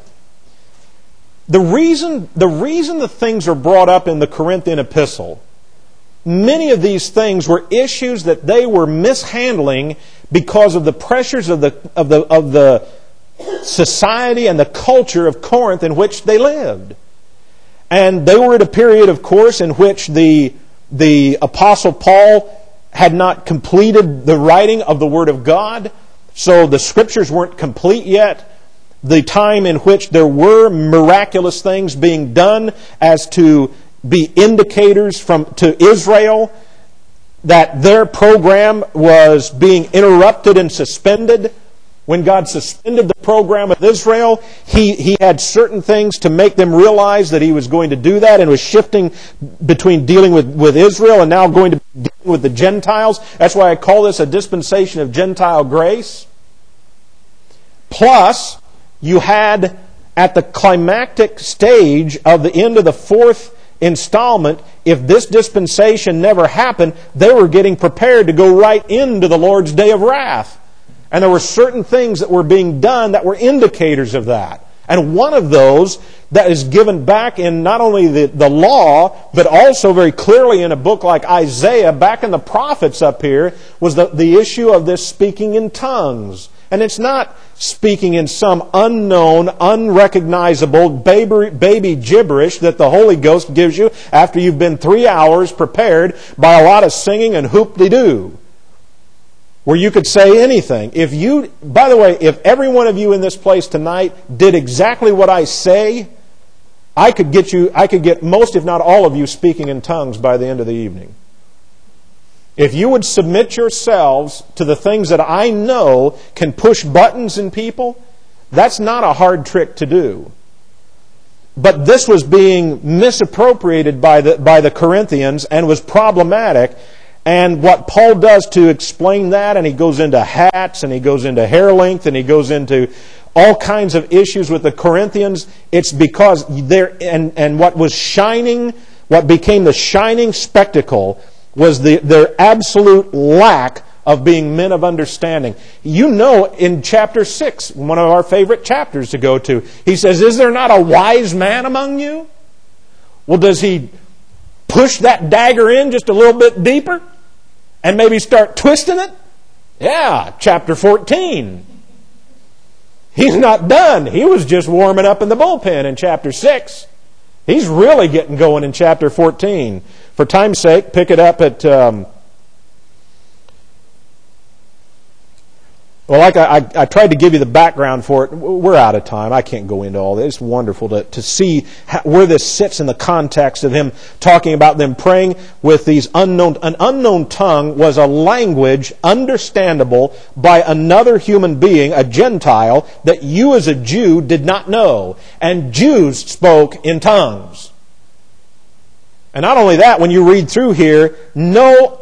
The reason the things are brought up in the Corinthian epistle, many of these things were issues that they were mishandling because of the pressures of the society and the culture of Corinth in which they lived. And they were at a period, of course, in which the Apostle Paul had not completed the writing of the Word of God, so the Scriptures weren't complete yet. The time in which there were miraculous things being done as to be indicators to Israel that their program was being interrupted and suspended. When God suspended the program with Israel, He had certain things to make them realize that He was going to do that, and was shifting between dealing with Israel and now going to be dealing with the Gentiles. That's why I call this a dispensation of Gentile grace. Plus, you had at the climactic stage of the end of the fourth installment, if this dispensation never happened, they were getting prepared to go right into the Lord's day of wrath. And there were certain things that were being done that were indicators of that. And one of those that is given back in not only the law, but also very clearly in a book like Isaiah, back in the prophets up here, was the issue of this speaking in tongues. And it's not speaking in some unknown, unrecognizable baby gibberish that the Holy Ghost gives you after you've been 3 hours prepared by a lot of singing and hoop-de-doo, where you could say anything. By the way, if every one of you in this place tonight did exactly what I say, I could get most, if not all of you, speaking in tongues by the end of the evening. If you would submit yourselves to the things that I know can push buttons in people, that's not a hard trick to do. But this was being misappropriated by the Corinthians and was problematic. And what Paul does to explain that, and he goes into hats, and he goes into hair length, and he goes into all kinds of issues with the Corinthians, it's because what was shining, what became the shining spectacle, was their absolute lack of being men of understanding. You know, in chapter 6, one of our favorite chapters to go to, he says, "Is there not a wise man among you?" Well, does he push that dagger in just a little bit deeper and maybe start twisting it? Yeah, chapter 14. He's not done. He was just warming up in the bullpen in chapter 6. He's really getting going in chapter 14. For time's sake, pick it up at... I tried to give you the background for it. We're out of time. I can't go into all this. It's wonderful to see where this sits in the context of him talking about them praying with these unknown... An unknown tongue was a language understandable by another human being, a Gentile, that you as a Jew did not know. And Jews spoke in tongues. And not only that, when you read through here, you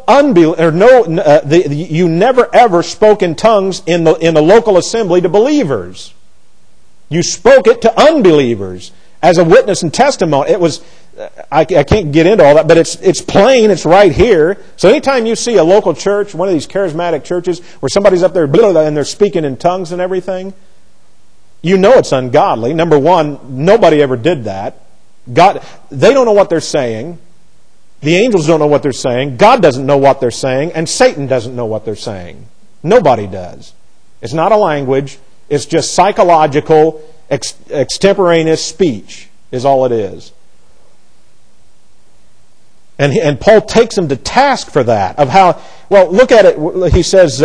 never ever spoke in tongues in the local assembly to believers. You spoke it to unbelievers as a witness and testimony. It was, I can't get into all that, but it's plain. It's right here. So anytime you see a local church, one of these charismatic churches, where somebody's up there and they're speaking in tongues and everything, you know it's ungodly. Number one, nobody ever did that. They don't know what they're saying. The angels don't know what they're saying. God doesn't know what they're saying. And Satan doesn't know what they're saying. Nobody does. It's not a language. It's just psychological, extemporaneous speech is all it is. And Paul takes them to task for that. Of how, well, look at it. He says,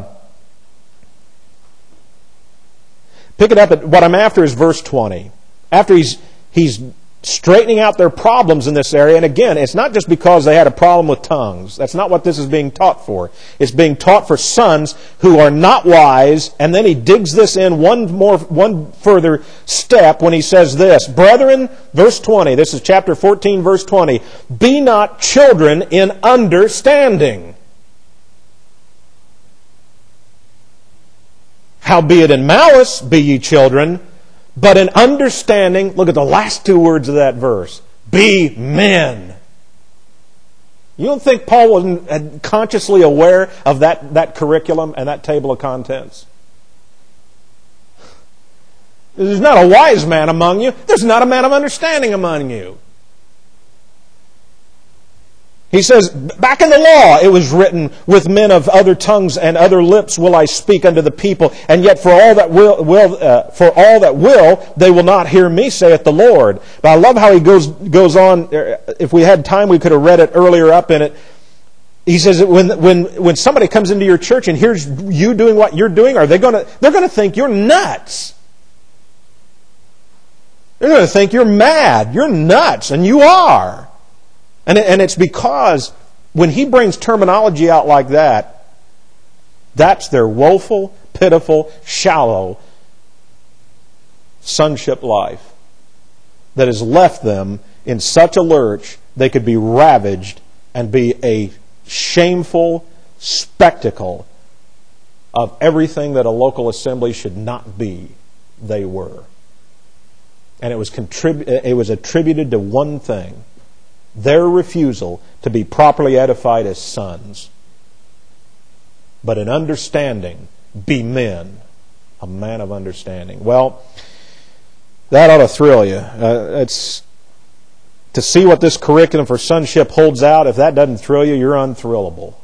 pick it up at, what I'm after is verse 20. After he's straightening out their problems in this area. And again, it's not just because they had a problem with tongues. That's not what this is being taught for. It's being taught for sons who are not wise. And then he digs this in one further step when he says this. Brethren, verse 20, this is chapter 14, verse 20. Be not children in understanding. Howbeit in malice be ye children, but in understanding, look at the last two words of that verse. Be men. You don't think Paul wasn't consciously aware of that curriculum and that table of contents? There's not a wise man among you. There's not a man of understanding among you. He says, back in the law it was written, with men of other tongues and other lips will I speak unto the people, and yet for all that will, they will not hear me, saith the Lord. But I love how he goes on. If we had time, we could have read it earlier up in it. He says that when somebody comes into your church and hears you doing what you're doing, they're going to think you're nuts. They're going to think you're mad. You're nuts, and you are. And it's because when he brings terminology out like that, that's their woeful, pitiful, shallow sonship life that has left them in such a lurch they could be ravaged and be a shameful spectacle of everything that a local assembly should not be. They were. And it was attributed to one thing: their refusal to be properly edified as sons. But in understanding, be men. A man of understanding. Well, that ought to thrill you. It's to see what this curriculum for sonship holds out. If that doesn't thrill you, you're unthrillable.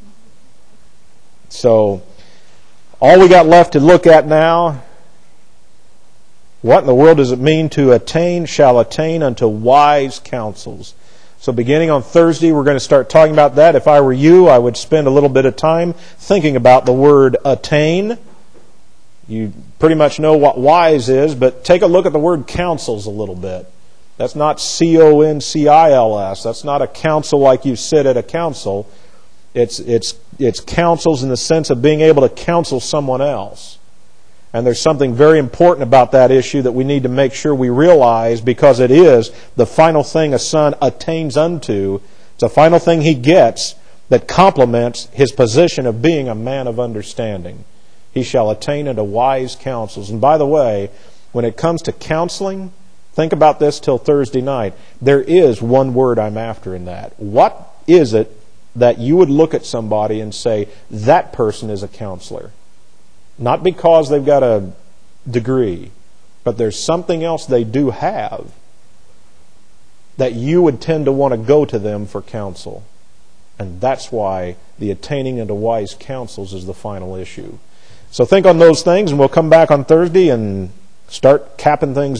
So, all we got left to look at now: what in the world does it mean to shall attain unto wise counsels? So beginning on Thursday, we're going to start talking about that. If I were you, I would spend a little bit of time thinking about the word attain. You pretty much know what wise is, but take a look at the word counsels a little bit. That's not councils. That's not a council like you sit at a council. It's counsels in the sense of being able to counsel someone else. And there's something very important about that issue that we need to make sure we realize, because it is the final thing a son attains unto. It's the final thing he gets that complements his position of being a man of understanding. He shall attain unto wise counsels. And by the way, when it comes to counseling, think about this till Thursday night. There is one word I'm after in that. What is it that you would look at somebody and say, that person is a counselor? Not because they've got a degree, but there's something else they do have that you would tend to want to go to them for counsel. And that's why the attaining unto wise counsels is the final issue. So think on those things, and we'll come back on Thursday and start capping things